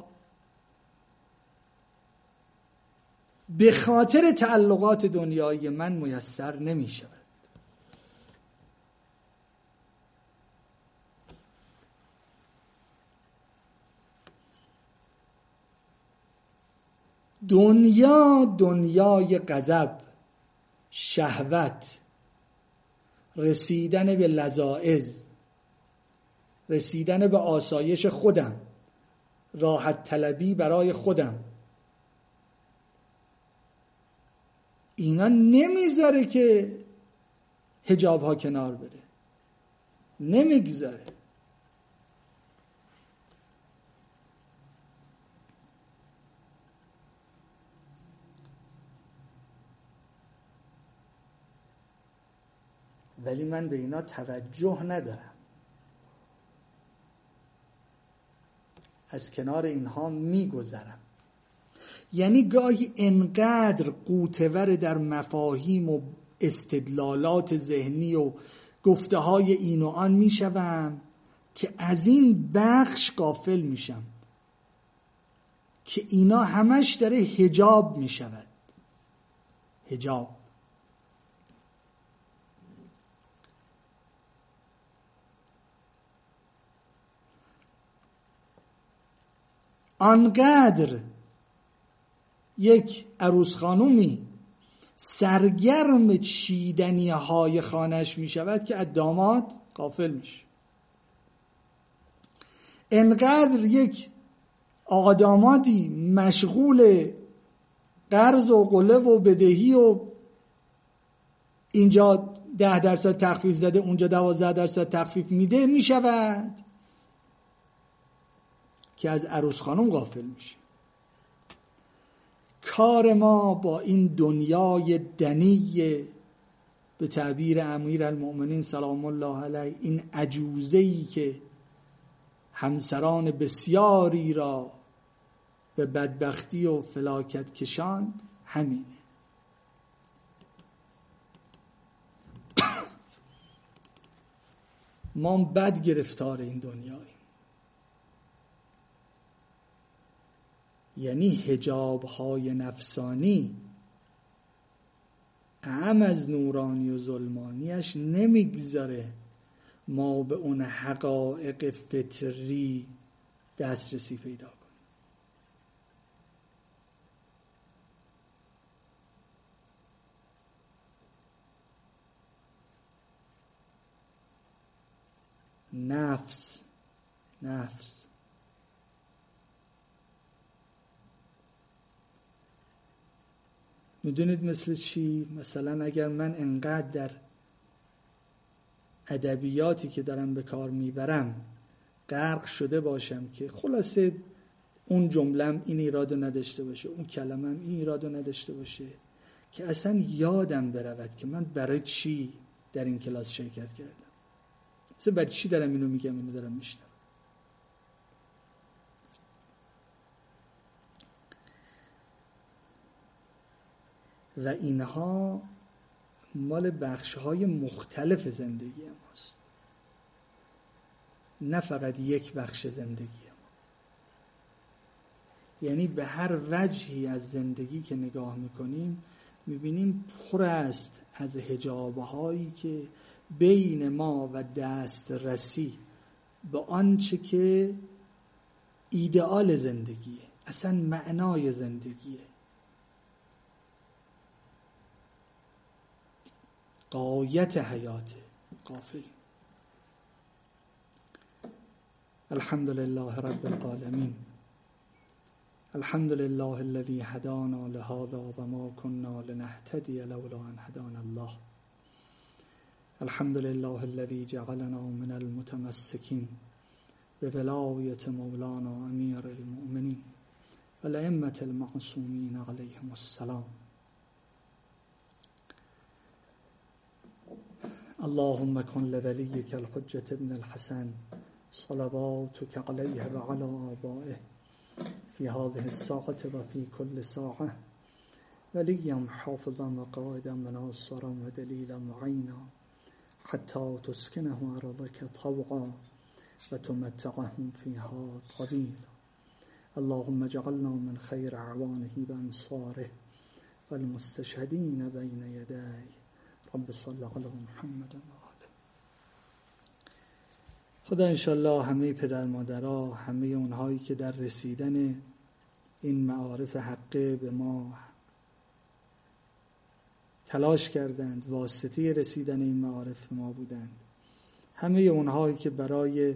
به خاطر تعلقات دنیایی من میسر نمی شود. دنیا دنیای غضب، شهوت، رسیدن به لذائذ، رسیدن به آسایش خودم، راحت طلبی برای خودم، اینا نمیذاره که حجاب ها کنار بره، نمیگذاره. ولی من به اینا توجه ندارم، از کنار اینها میگذرم. یعنی گاهی انقدر غوطه‌ور در مفاهیم و استدلالات ذهنی و گفته های این و آن میشوم که از این بخش غافل میشم که اینا همش داره حجاب میشود. حجاب آنقدر یک عروس خانومی سرگرم چیدنی های خانش می شود که از داماد غافل میشه. انقدر یک آقا دامادی مشغول قرض و قله و بدهی و اینجا ده درصد تخفیف زده اونجا دوازده درصد تخفیف میده می شود که از عروس خانم غافل میشه. کار ما با این دنیای دنی، به تعبیر امیرالمؤمنین سلام الله علیه، این عجوزه‌ای که همسران بسیاری را به بدبختی و فلاکت کشاند، همینه. ما بد گرفتار این دنیایی. یعنی حجاب‌های نفسانی اعم از نورانی و ظلمانیش نمیگذاره ما به اون حقایق فطری دسترسی پیدا کنیم. نفس نفس میدونید مثل چی؟ مثلا اگر من انقدر در ادبیاتی که دارم به کار میبرم غرق شده باشم که خلاصه اون جمله‌ام این ایرادو نداشته باشه، اون کلمه‌ام این ایرادو نداشته باشه، که اصلا یادم برود که من برای چی در این کلاس شرکت کردم، اصلا برای چی دارم اینو میگم، اینو دارم میشنم. و اینها مال بخش‌های مختلف زندگی ماست، نه فقط یک بخش زندگی ما. یعنی به هر وجهی از زندگی که نگاه میکنیم میبینیم پر است از حجاب‌هایی که بین ما و دسترسی به آنچه که ایدئال زندگیه، اصلا معنای زندگیه، غایت حیاته، غافلیم. الحمد لله رب العالمین. الحمد لله الذي هدانا لهذا وما كنا لنهتدي لولا أن هدانا الله. الحمد لله الذي جعلنا من المتمسكين بولاية مولانا أمير المؤمنين والأئمة المعصومين عليهم السلام. اللهم كن لوليك الحجة ابن الحسن صلواتك عليه وعلى آبائه في هذه الساعة وفي كل ساعة وليا حافظا وقائدا وناصرا ودليلا معينا حتى تسكنه أرضك طوعا وتمتعهم فيها طويلا. اللهم اجعلنا من خير أعوانه وأنصاره والمستشهدين بين يديه. رب صل على محمد و آله. خدا انشالله همه پدر مادرها، همه اونهایی که در رسیدن این معارف حقه به ما تلاش کردند، واسطه رسیدن این معارف به ما بودند، همه اونهایی که برای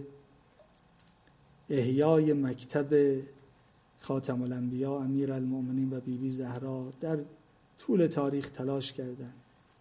احیای مکتب خاتم الانبیا امیر المؤمنین و بی بی زهرا در طول تاریخ تلاش کردند،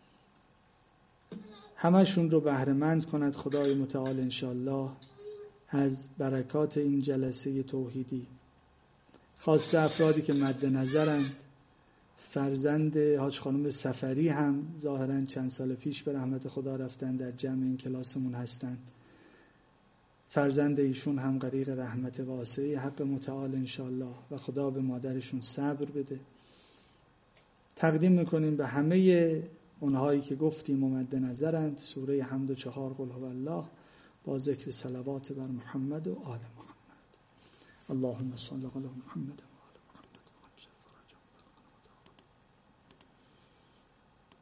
همشون رو بهره‌مند کند خدای متعال انشالله از برکات این جلسه توحیدی. خاصه افرادی که مد نظرند، فرزند حاج خانم سفری هم ظاهراً چند سال پیش به رحمت خدا رفتن، در جمع این کلاسمون هستند. فرزند ایشون هم غریق رحمت واسعه حق متعال انشالله و خدا به مادرشون صبر بده. تقدیم میکنیم به همه اونهایی که گفتیم و مد نظرند سوره حمد و چهار قل هو الله با ذکر صلوات بر محمد و آل محمد. اللهم صل علی محمد.